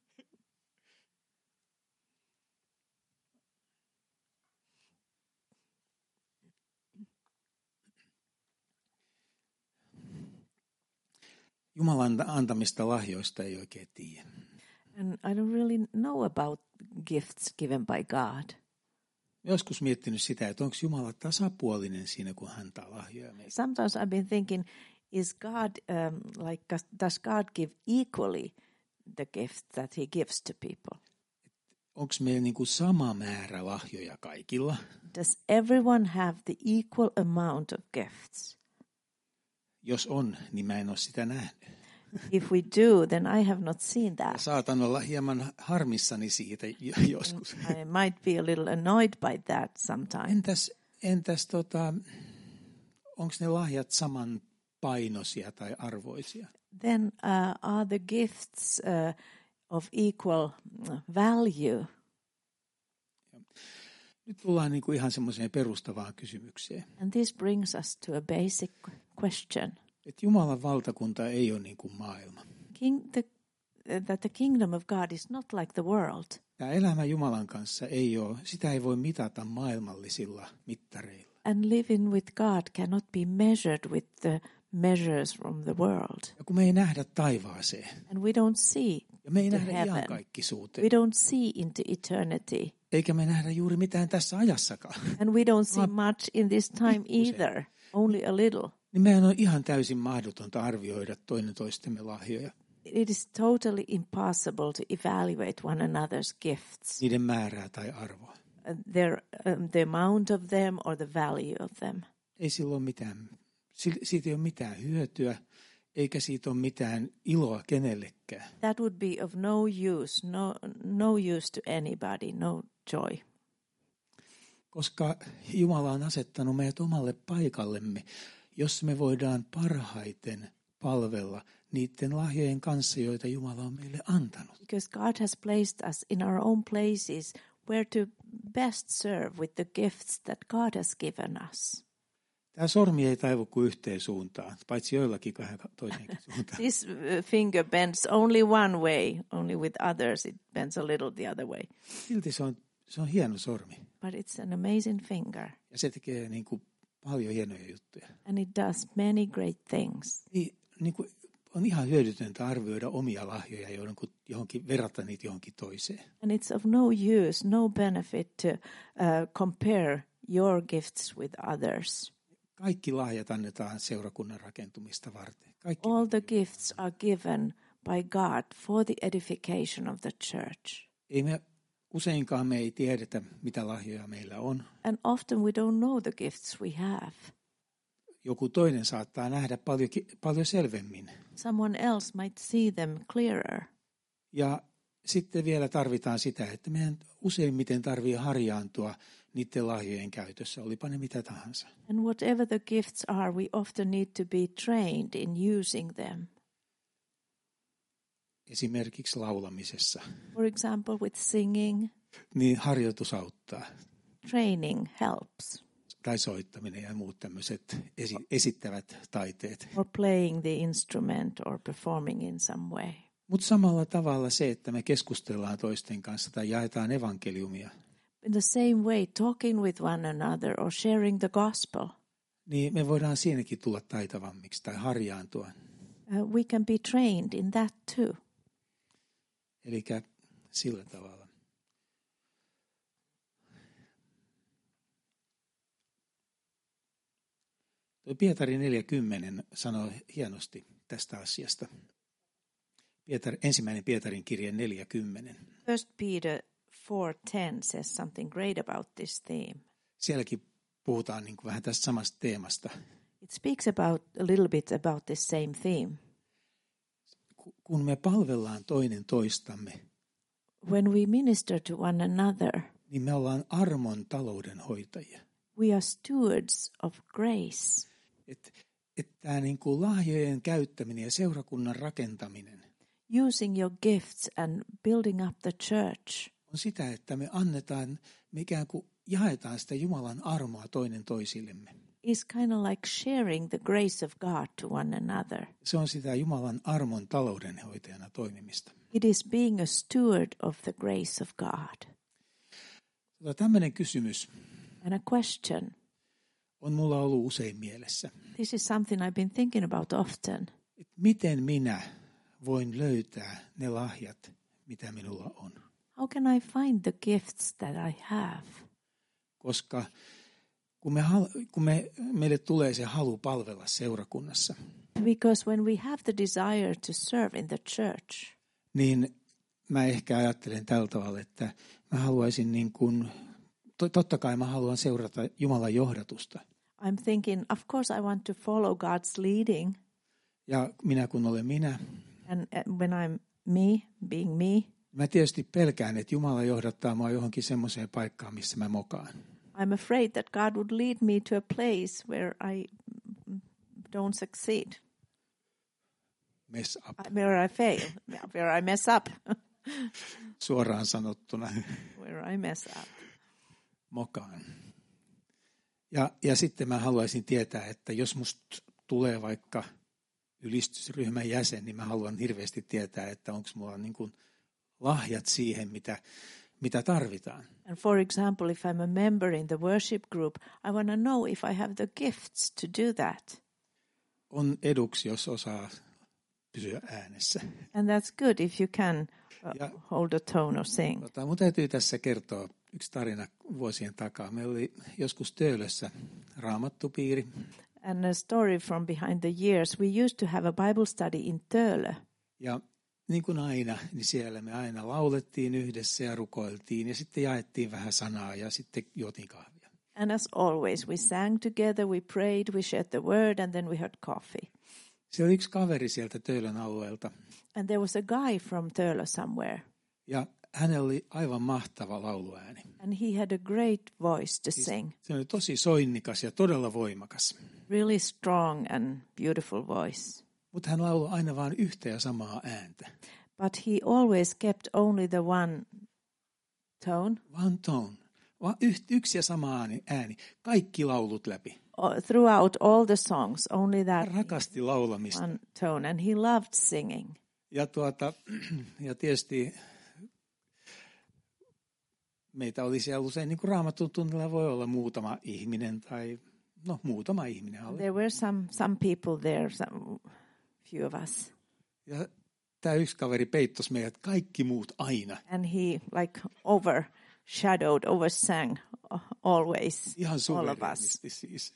C: Jumalan antamista lahjoista ei oikein tiedä.
D: And I don't really know about gifts given by God.
C: Joskus miettinyt sitä, että onko Jumala tasapuolinen siinä, kun hän antaa lahjoja meille.
D: Sometimes I've been thinking, is God does God give equally the gift that he gives to people?
C: Onko meillä niin kuin sama määrä lahjoja kaikilla?
D: Does everyone have the equal amount of gifts?
C: Jos on, niin mä en ole sitä nähnyt.
D: If we do, then I have not seen that.
C: Saatan olla hieman harmissani siitä joskus.
D: I might be a little annoyed by that sometimes.
C: Entäs onko ne lahjat samanpainoisia tai arvoisia?
D: Then are the gifts of equal value?
C: Nyt tullaan niin kuin ihan semmoiseen perustavaan kysymykseen.
D: And this brings us to a basic question.
C: Että Jumalan valtakunta ei ole niin kuin maailma.
D: That the kingdom of God is not like the world.
C: Tämä elämä Jumalan kanssa sitä ei voi mitata maailmallisilla mittareilla.
D: And living with God cannot be measured with the measures from the world.
C: Ja kun me ei nähdä taivaaseen.
D: And we don't see
C: ja me ei
D: to
C: nähdä
D: heaven.
C: iankaikkisuuteen.
D: We don't see into eternity.
C: Eikä me nähdä juuri mitään tässä ajassakaan.
D: And we don't see much in this time either. Only a little.
C: Niin meidän on ihan täysin mahdotonta arvioida toinen toistemme lahjoja.
D: It is totally impossible to evaluate one another's gifts.
C: Niiden määrää tai arvoa.
D: The amount of them or the value of them.
C: Ei silloin mitään. Siitä ei ole mitään hyötyä, eikä siitä ole mitään iloa kenellekään.
D: That would be of no use, no use to anybody, no joy.
C: Koska Jumala on asettanut meidät omalle paikallemme, jossa me voidaan parhaiten palvella niiden lahjojen kanssa, joita Jumala on meille antanut.
D: Because God has placed us in our own places where to best serve with the gifts that God has given us.
C: Tämä sormi ei taivu kuin yhteen suuntaan, paitsi joillakin toiseenkin suuntaan.
D: This finger bends only one way, only with others it bends a little the other way.
C: Silti se on hieno sormi.
D: But it's an amazing finger.
C: Ja se tekee niin kuin paljon hienoja juttuja.
D: And it does many great things.
C: Niin kuin on ihan hyödytöntä arvioida omia lahjoja johonkin, verrata niitä johonkin toiseen.
D: And it's of no use, no benefit to compare your gifts with others.
C: Kaikki lahjat annetaan seurakunnan rakentumista varten.
D: All the gifts are given by God for the edification of the church.
C: Useinkaan me ei tiedetä, mitä lahjoja meillä on.
D: And often we don't know the gifts we have.
C: Joku toinen saattaa nähdä paljon selvemmin.
D: Someone else might see them clearer.
C: Ja sitten vielä tarvitaan sitä, että meidän useimmiten tarvitsee harjaantua niiden lahjojen käytössä, olipa ne mitä tahansa.
D: And whatever the gifts are, we often need to be trained in using them.
C: Esimerkiksi laulamisessa.
D: For example, with singing.
C: Niin harjoitus auttaa.
D: Training helps.
C: Tai soittaminen ja muut tämmöiset esittävät taiteet.
D: Or playing the instrument or performing in some way.
C: Mutta samalla tavalla se, että me keskustellaan toisten kanssa tai jaetaan evankeliumia.
D: In the same way, talking with one another or sharing the gospel.
C: Niin me voidaan siinäkin tulla taitavammiksi tai harjaantua.
D: We can be trained in that too.
C: Elikkä sillä tavalla. Pietari 4:10 sanoo hienosti tästä asiasta. Ensimmäinen Pietarin kirje 4:10.
D: 1 Peter 4:10 says something great about this theme.
C: Sielläkin puhutaan niin kuin vähän tästä samasta teemasta.
D: It speaks a little bit about this same theme.
C: Kun me palvellaan toinen toistamme,
D: when we minister to one another,
C: niin me ollaan armon taloudenhoitajia.
D: We are stewards of grace.
C: Tämä niin kuin lahjojen käyttäminen ja seurakunnan rakentaminen
D: using your gifts and building up the church
C: on sitä, että me ikään kuin jaetaan sitä Jumalan armoa toinen toisillemme.
D: Is kind of like sharing the grace of God to one another.
C: Se on sitä Jumalan armon taloudenhoitajana toimimista.
D: It is being a steward of the grace of God.
C: Tämmöinen kysymys
D: and a question
C: on mulla ollut usein mielessä.
D: This is something I've been thinking about often.
C: Miten minä voin löytää ne lahjat, mitä minulla on?
D: How can I find the gifts that I have?
C: Koska kun meille tulee se halu palvella seurakunnassa,
D: because when we have the desire to serve in the church,
C: niin mä ehkä ajattelen tällä tavalla, että mä haluaisin niin kuin, totta kai mä haluan seurata Jumalan johdatusta.
D: I'm thinking, of course I want to follow God's leading.
C: Ja minä kun olen minä.
D: And when I'm me, being me.
C: Mä tietysti pelkään, että Jumala johdattaa mua johonkin semmoiseen paikkaan, missä mä mokaan.
D: I'm afraid that God would lead me to a place where I don't succeed.
C: Mess up.
D: Where I fail, where I mess up.
C: Suoraan sanottuna.
D: Where I mess up.
C: Mokaan. Ja sitten mä haluaisin tietää, että jos musta tulee vaikka ylistysryhmän jäsen, niin mä haluan hirveästi tietää, että onko mulla niin kuin lahjat siihen, mitä tarvitaan.
D: And for example, if I'm a member in the worship group, I want to know if I have the gifts to do that.
C: On eduksi, jos osaa pysyä äänessä.
D: And that's good if you can hold a tone or sing.
C: Mun täytyy tässä kertoa yksi tarina vuosien takaa. Meillä oli joskus Töölössä raamattupiiri.
D: And a story from behind the years. We used to have a Bible study in Töölö.
C: Ja niin kuin aina, niin siellä me aina laulettiin yhdessä ja rukoiltiin ja sitten jaettiin vähän sanaa ja sitten juotiin kahvia.
D: And as always, we sang together, we prayed, we shared the word and then we had coffee.
C: Se oli yksi kaveri sieltä Töölön alueelta.
D: And there was a guy from Töölö somewhere.
C: Ja hänellä oli aivan mahtava lauluääni.
D: And he had a great voice to sing.
C: Se oli tosi soinnikas ja todella voimakas.
D: Really strong and beautiful voice.
C: Mutta hän lauloi aina vain yhtä ja samaa ääntä.
D: But he always kept only the one tone.
C: One tone. Vaan yksi ja sama ääni. Kaikki laulut läpi.
D: Throughout all the songs, only that
C: Hän rakasti laulamista.
D: one tone, and he loved singing.
C: Ja tietysti meitä oli siellä usein, niin kuin Raamatun tunnilla voi olla muutama ihminen tai muutama ihminen oli.
D: There were some people there, few of us.
C: Ja tämä yksi kaveri peittos meidät kaikki muut aina.
D: And he oversang always,
C: Ihan
D: all of us.
C: suverenisti siis.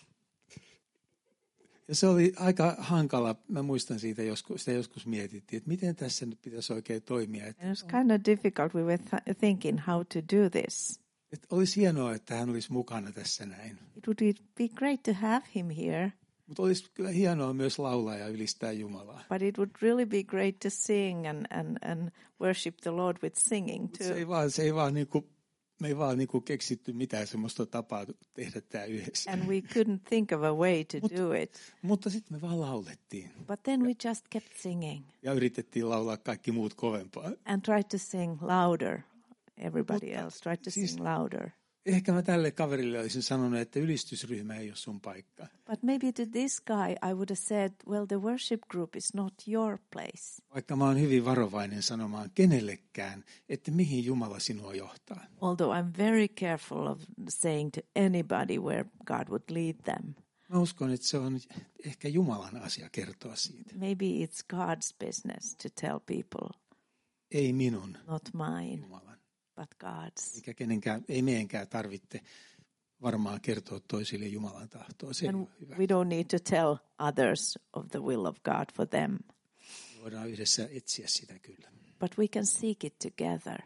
C: Ja se oli aika hankala. Mä muistan siitä joskus mietittiin, että miten tässä nyt pitäisi oikein toimia.
D: It was kind of difficult. We were thinking how to do this.
C: Että olisi hienoa, että hän olisi mukana tässä näin.
D: It would be great to have him here.
C: Mutta olisi kyllä hienoa myös laulaa ja ylistää Jumalaa.
D: But it would really be great to sing and worship the Lord with singing too.
C: Me ei vaan keksitty mitään semmoista tapaa tehdä tämä yhdessä.
D: And we couldn't think of a way to do it.
C: Mutta sitten me vaan laulettiin.
D: But then we just kept singing.
C: Ja yritettiin laulaa kaikki muut kovempaa.
D: And tried to sing louder. Everybody else tried to sing louder.
C: Ehkä mä tälle kaverille olisin sanonut, että ylistysryhmä ei ole sun paikka.
D: But maybe to this guy I would have said, well, the worship group is not your place.
C: Vaikka mä oon hyvin varovainen sanomaan kenellekään, että mihin Jumala sinua johtaa.
D: Although I'm very careful of saying to anybody where God would lead them.
C: Mä uskon, että se on ehkä Jumalan asia kertoa siitä.
D: Maybe it's God's business to tell people.
C: Ei minun,
D: Not mine,
C: Jumalan.
D: but God's.
C: Eikä kenenkään, ei meidänkään tarvitse varmaan kertoa toisille Jumalan tahtoa. Se ei ole hyvä.
D: We don't need to tell others of the will of God for them.
C: Me voidaan yhdessä etsiä sitä kyllä.
D: But we can seek it together.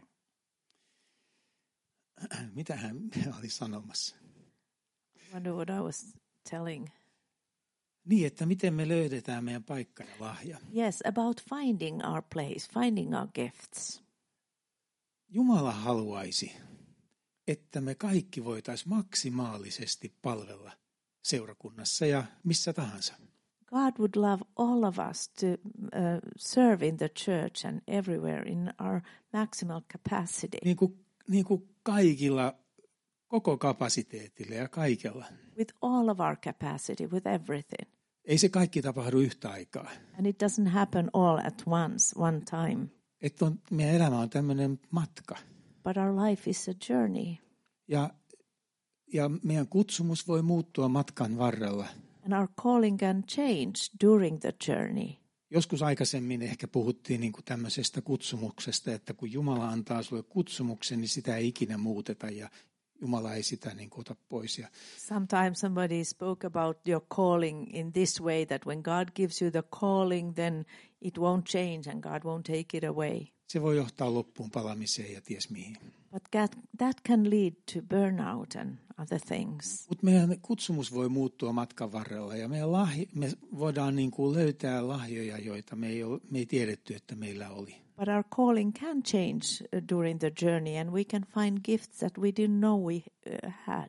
C: Mitä hän oli sanomassa?
D: I wonder what I was telling.
C: Niin, että miten me löydetään meidän paikka ja lahja.
D: Yes, about finding our place, finding our gifts.
C: Jumala haluaisi, että me kaikki voitaisiin maksimaalisesti palvella seurakunnassa ja missä tahansa.
D: God would love all of us to serve in the church and everywhere in our maximal capacity.
C: Niin kuin kaikilla, koko kapasiteetilla ja kaikella.
D: With all of our capacity, with everything.
C: Ei se kaikki tapahdu yhtä aikaa.
D: And it doesn't happen all at once, one time.
C: Että meidän elämä on tämmöinen matka.
D: But our life is a journey.
C: Ja meidän kutsumus voi muuttua matkan varrella.
D: And our calling can change during the journey.
C: Joskus aikaisemmin ehkä puhuttiin niin kuin tämmöisestä kutsumuksesta, että kun Jumala antaa sulle kutsumuksen, niin sitä ei ikinä muuteta ja Jumala ei sitä niin kuin ota pois.
D: Sometimes somebody spoke about your calling in this way, that when God gives you the calling, then it won't change and God won't take it away.
C: Se voi johtaa loppuun palamiseen ja ties mihin.
D: But that can lead to burnout and other things.
C: Mutta meidän kutsumus voi muuttua matkan varrella ja me voidaan niin kuin löytää lahjoja, joita me ei tiedetty, että meillä oli.
D: But our calling can change during the journey, and we can find gifts that we didn't know we had.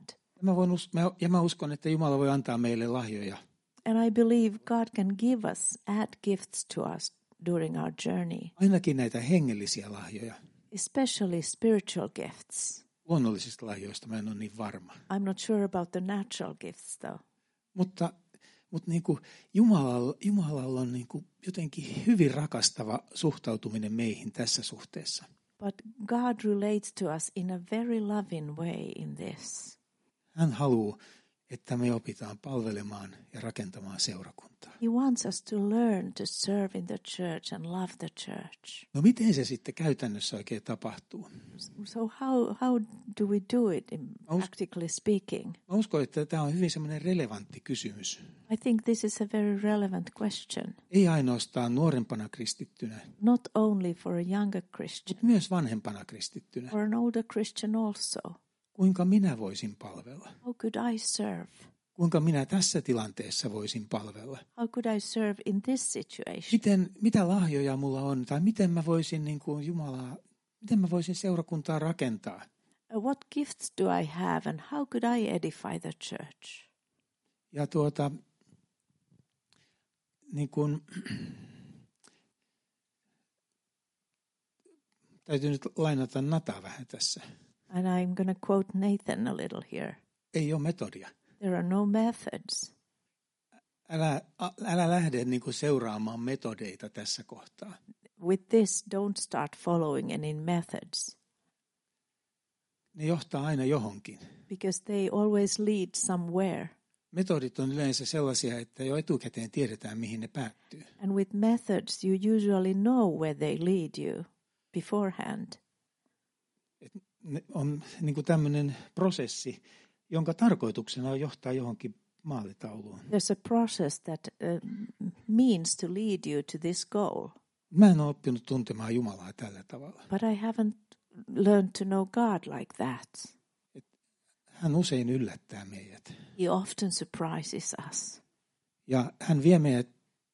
C: Mä uskon, että Jumala voi antaa meille lahjoja.
D: And I believe God can add gifts to us during our journey.
C: Ainakin näitä hengellisiä lahjoja.
D: Especially spiritual gifts.
C: Luonnollisista lahjoista mä en ole niin varma.
D: I'm not sure about the natural gifts though.
C: Mutta niin kuin Jumalalla on niin kuin jotenkin hyvin rakastava suhtautuminen meihin tässä suhteessa.
D: But God relates to us in a very loving way in this.
C: Hän haluaa, että me opitaan palvelemaan ja rakentamaan seurakuntaa.
D: He wants us to learn to serve in the church and love the church.
C: No miten se sitten käytännössä oikein tapahtuu?
D: So how do we do it, practically speaking?
C: Mä uskon, että tämä on hyvin semmoinen relevantti kysymys.
D: I think this is a very relevant question.
C: Ei ainoastaan nuorempana kristittynä,
D: Not only for a younger Christian,
C: mutta myös vanhempana kristittynä.
D: for an older Christian also.
C: Kuinka minä voisin palvella?
D: How could I serve?
C: Kuinka minä tässä tilanteessa voisin palvella?
D: How could I serve in this situation?
C: Mitä lahjoja mulla on? Tai miten mä voisin miten mä voisin seurakuntaa rakentaa?
D: What gifts do I have and how could I edify the church?
C: Ja niin kuin, täytyy nyt lainata Nataa vähän tässä.
D: And I'm going to quote Nathan a little here.
C: Ei ole metodia.
D: There are no methods.
C: Älä lähde niin kuin seuraamaan metodeita tässä kohtaa.
D: With this, don't start following any methods,
C: Ne johtaa aina johonkin.
D: because they always lead somewhere.
C: Metodit on yleensä sellaisia, että jo etukäteen tiedetään, mihin ne päättyy.
D: And with methods, you usually know where they lead you beforehand.
C: Ne on niin kuin tämmöinen prosessi, jonka tarkoituksena on johtaa johonkin maalitauluun.
D: There's a process that means to lead you to this goal.
C: Mä en ole oppinut tuntemaan Jumalaa tällä tavalla.
D: But I haven't learned to know God like that.
C: Hän usein yllättää meidät.
D: He often surprises us.
C: Ja hän vie meidät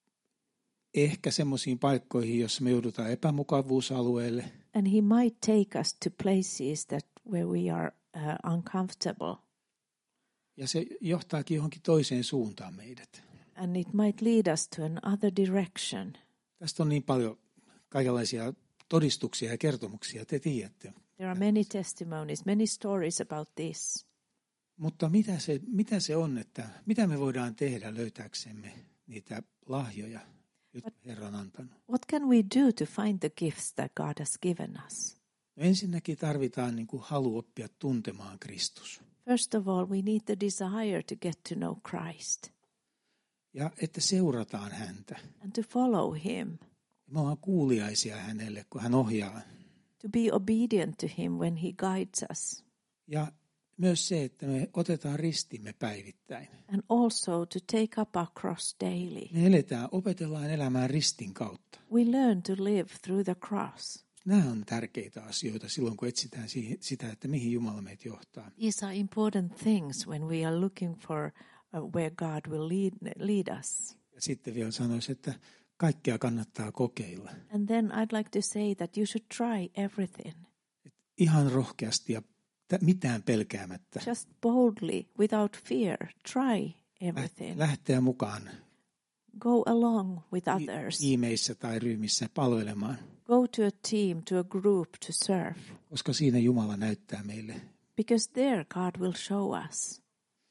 C: ehkä semmoisiin paikkoihin, joissa me joudutaan epämukavuusalueelle.
D: And he might take us to places where we are uncomfortable.
C: Ja se johtaakin johonkin toiseen suuntaan meidät.
D: And it might lead us to another direction.
C: Tästä on niin paljon kaikenlaisia todistuksia ja kertomuksia, te tiedätte.
D: There are many testimonies, many stories about this.
C: Mutta mitä se on, että mitä me voidaan tehdä löytääksemme niitä lahjoja, joita Herra on antanut?
D: What can we do to find the gifts that God has given us?
C: No ensinnäkin tarvitaan niin kuin halu oppia tuntemaan Kristus.
D: First of all, we need the desire to get to know Christ
C: Ja että seurataan häntä.
D: and to follow him,
C: Me ollaan kuuliaisia hänelle, kun hän ohjaa.
D: to be obedient to him when he guides us,
C: Ja myös se, että me otetaan ristimme päivittäin.
D: and also to take up our cross daily.
C: Me opetellaan elämään ristin kautta.
D: We learn to live through the cross.
C: Nämä on tärkeitä asioita silloin, kun etsitään sitä, että mihin Jumala meitä johtaa.
D: These are important things when we are looking for where God will lead us.
C: Ja sitten vielä sanoisin, että kaikkea kannattaa kokeilla.
D: And then I'd like to say that you should try everything.
C: Ihan rohkeasti ja mitään pelkäämättä.
D: Just boldly, without fear, try everything.
C: Lähteä mukaan
D: Go along with others.
C: tiimeissä tai ryhmissä palvelemaan,
D: Go to a team, to a group to serve.
C: koska siinä Jumala näyttää meille.
D: Because there God will show us.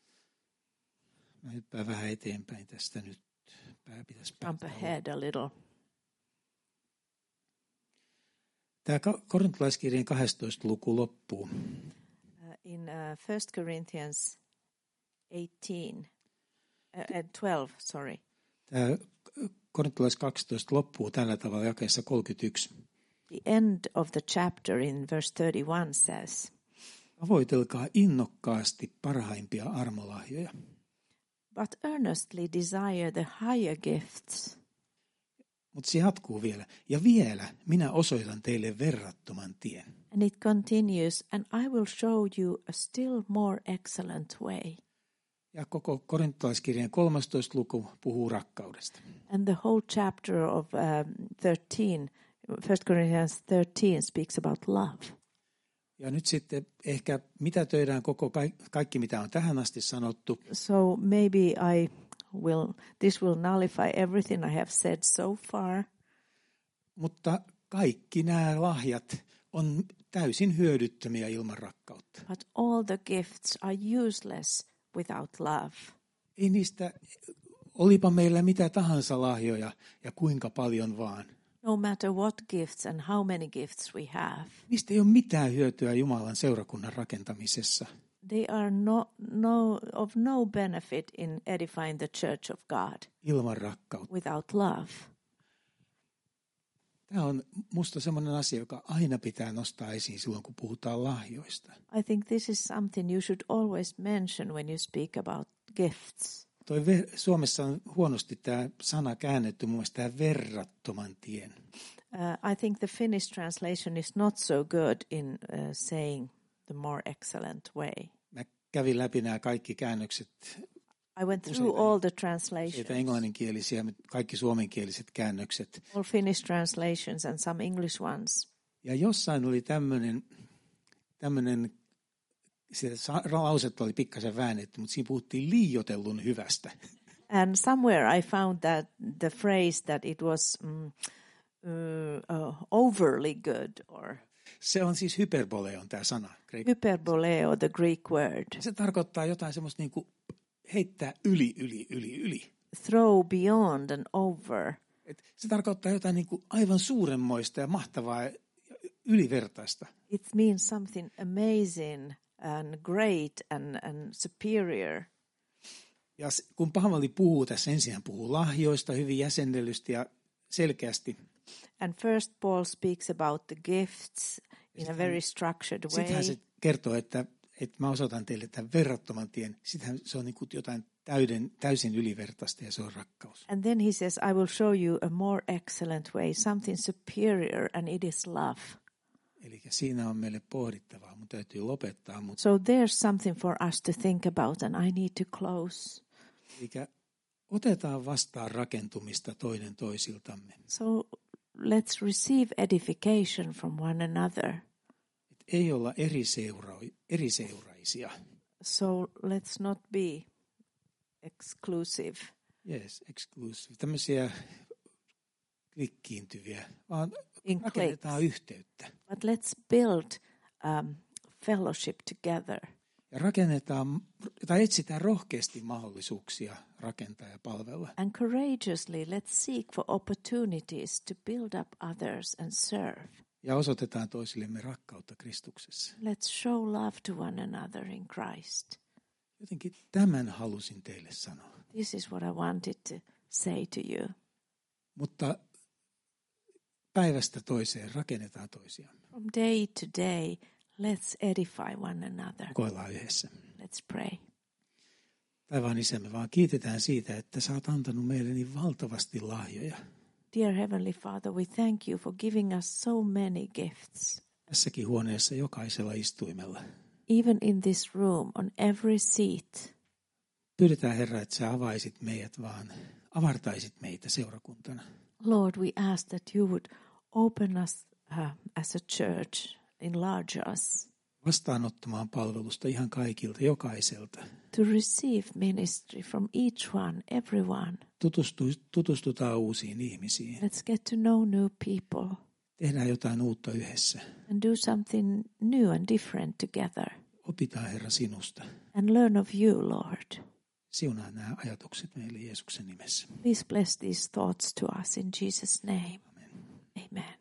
C: Mä hyppään vähän eteenpäin tästä nyt. Pitäisi
D: Jump ahead a little.
C: Tämä korintolaiskirjan 12. luku loppuu.
D: In 1 Corinthians 12, sorry.
C: Tämä korintolais 12 loppuu tällä tavalla jakeessa 31.
D: The end of the chapter in verse 31 says,
C: Tavoitelkaa innokkaasti parhaimpia armolahjoja.
D: but earnestly desire the higher gifts.
C: Mutta se jatkuu vielä. Ja vielä minä osoitan teille verrattoman tien.
D: And it continues, and I will show you a still more excellent way.
C: Ja koko korintolaiskirjan 13. luku puhuu rakkaudesta.
D: And the whole chapter of 1 Corinthians 13 speaks about love.
C: Ja nyt sitten ehkä mitä töidään kaikki mitä on tähän asti sanottu.
D: So maybe this will nullify everything I have said so far.
C: Mutta kaikki nämä lahjat on täysin hyödyttömiä ilman rakkautta.
D: But all the gifts are useless without love.
C: Ei niistä, olipa meillä mitä tahansa lahjoja ja kuinka paljon vaan.
D: No matter what gifts and how many gifts we have,
C: Niistä ei ole mitään hyötyä Jumalan seurakunnan rakentamisessa.
D: they are of no benefit in edifying the church of God
C: Ilman rakkautta.
D: without love.
C: Tämä on musta semmoinen asia, joka aina pitää nostaa esiin silloin, kun puhutaan lahjoista.
D: I think this is something you should always mention when you speak about gifts.
C: Suomessa on huonosti tämä sana käännetty, mun mielestä tämä verrattoman tien.
D: I think the Finnish translation is not so good in saying the more excellent way.
C: Mä kävin läpi nämä kaikki käännökset.
D: I went through all the translations,
C: englanninkielisiä, kaikki suomenkieliset käännökset.
D: all Finnish translations and some English ones.
C: Ja jossain oli tämmöinen se lausetta oli pikkasen väännetty, mutta siinä puhuttiin liioitellun hyvästä.
D: And somewhere I found that the phrase that it was overly good, or
C: Se on siis hyperboleo on tämä sana.
D: hyperboleo, the Greek word.
C: Se tarkoittaa jotain semmoista niin kuin heittää yli.
D: Throw beyond and over.
C: Se tarkoittaa jotain niin kuin aivan suuremmoista ja mahtavaa ja ylivertaista.
D: It means something amazing and great and superior.
C: Ja kun Paavali puhuu tässä, ensin hän puhuu lahjoista hyvin jäsennellysti ja selkeästi.
D: And first Paul speaks about the gifts in a very structured way.
C: Sitten hän se kertoo, että mä osoitan teille tämän verrattoman tien. Sitten se on niin kuin jotain täysin ylivertaista ja se on rakkaus.
D: And then he says, I will show you a more excellent way, something superior, and it is love.
C: Eli siinä on meille pohdittavaa, mutta täytyy lopettaa.
D: So there's something for us to think about, and I need to close.
C: Eli otetaan vastaan rakentumista toinen toisiltamme.
D: So let's receive edification from one another.
C: Ei olla eriseuraisia.
D: So let's not be exclusive.
C: Yes, exclusive. Tämmöisiä klikkiintyviä, vaan
D: In
C: rakennetaan
D: cliques.
C: yhteyttä.
D: But let's build fellowship together.
C: Ja etsitään rohkeasti mahdollisuuksia rakentaa ja palvella.
D: And courageously let's seek for opportunities to build up others and serve.
C: Ja osoitetaan toisillemme rakkautta Kristuksessa.
D: Let's show love to one another in Christ.
C: Jotenkin tämän halusin teille sanoa.
D: This is what I wanted to say to you.
C: Mutta päivästä toiseen rakennetaan toisiamme.
D: From day to day, let's edify one another.
C: Rukoillaan yhdessä.
D: Let's pray.
C: Taivaan Isämme, vaan kiitetään siitä, että sä oot antanut meille niin valtavasti lahjoja.
D: Dear Heavenly Father, we thank you for giving us so many gifts.
C: Tässäkin huoneessa jokaisella istuimella.
D: Even in this room, on every seat.
C: Pyydetään Herra, että sä avartaisit meitä seurakuntana.
D: Lord, we ask that you would open us as a church, enlarge us.
C: Vastaanottamaan palvelusta ihan kaikilta, jokaiselta.
D: To receive ministry from each one, everyone.
C: Tutustutaan uusiin ihmisiin.
D: Let's get to know new people.
C: Tehdään jotain uutta yhdessä.
D: And do something new and different together.
C: Opitaan Herra sinusta.
D: And learn of you, Lord.
C: Siunaa nämä ajatukset meille Jeesuksen nimessä.
D: Please bless these thoughts to us in Jesus' name.
C: Amen.
D: Amen.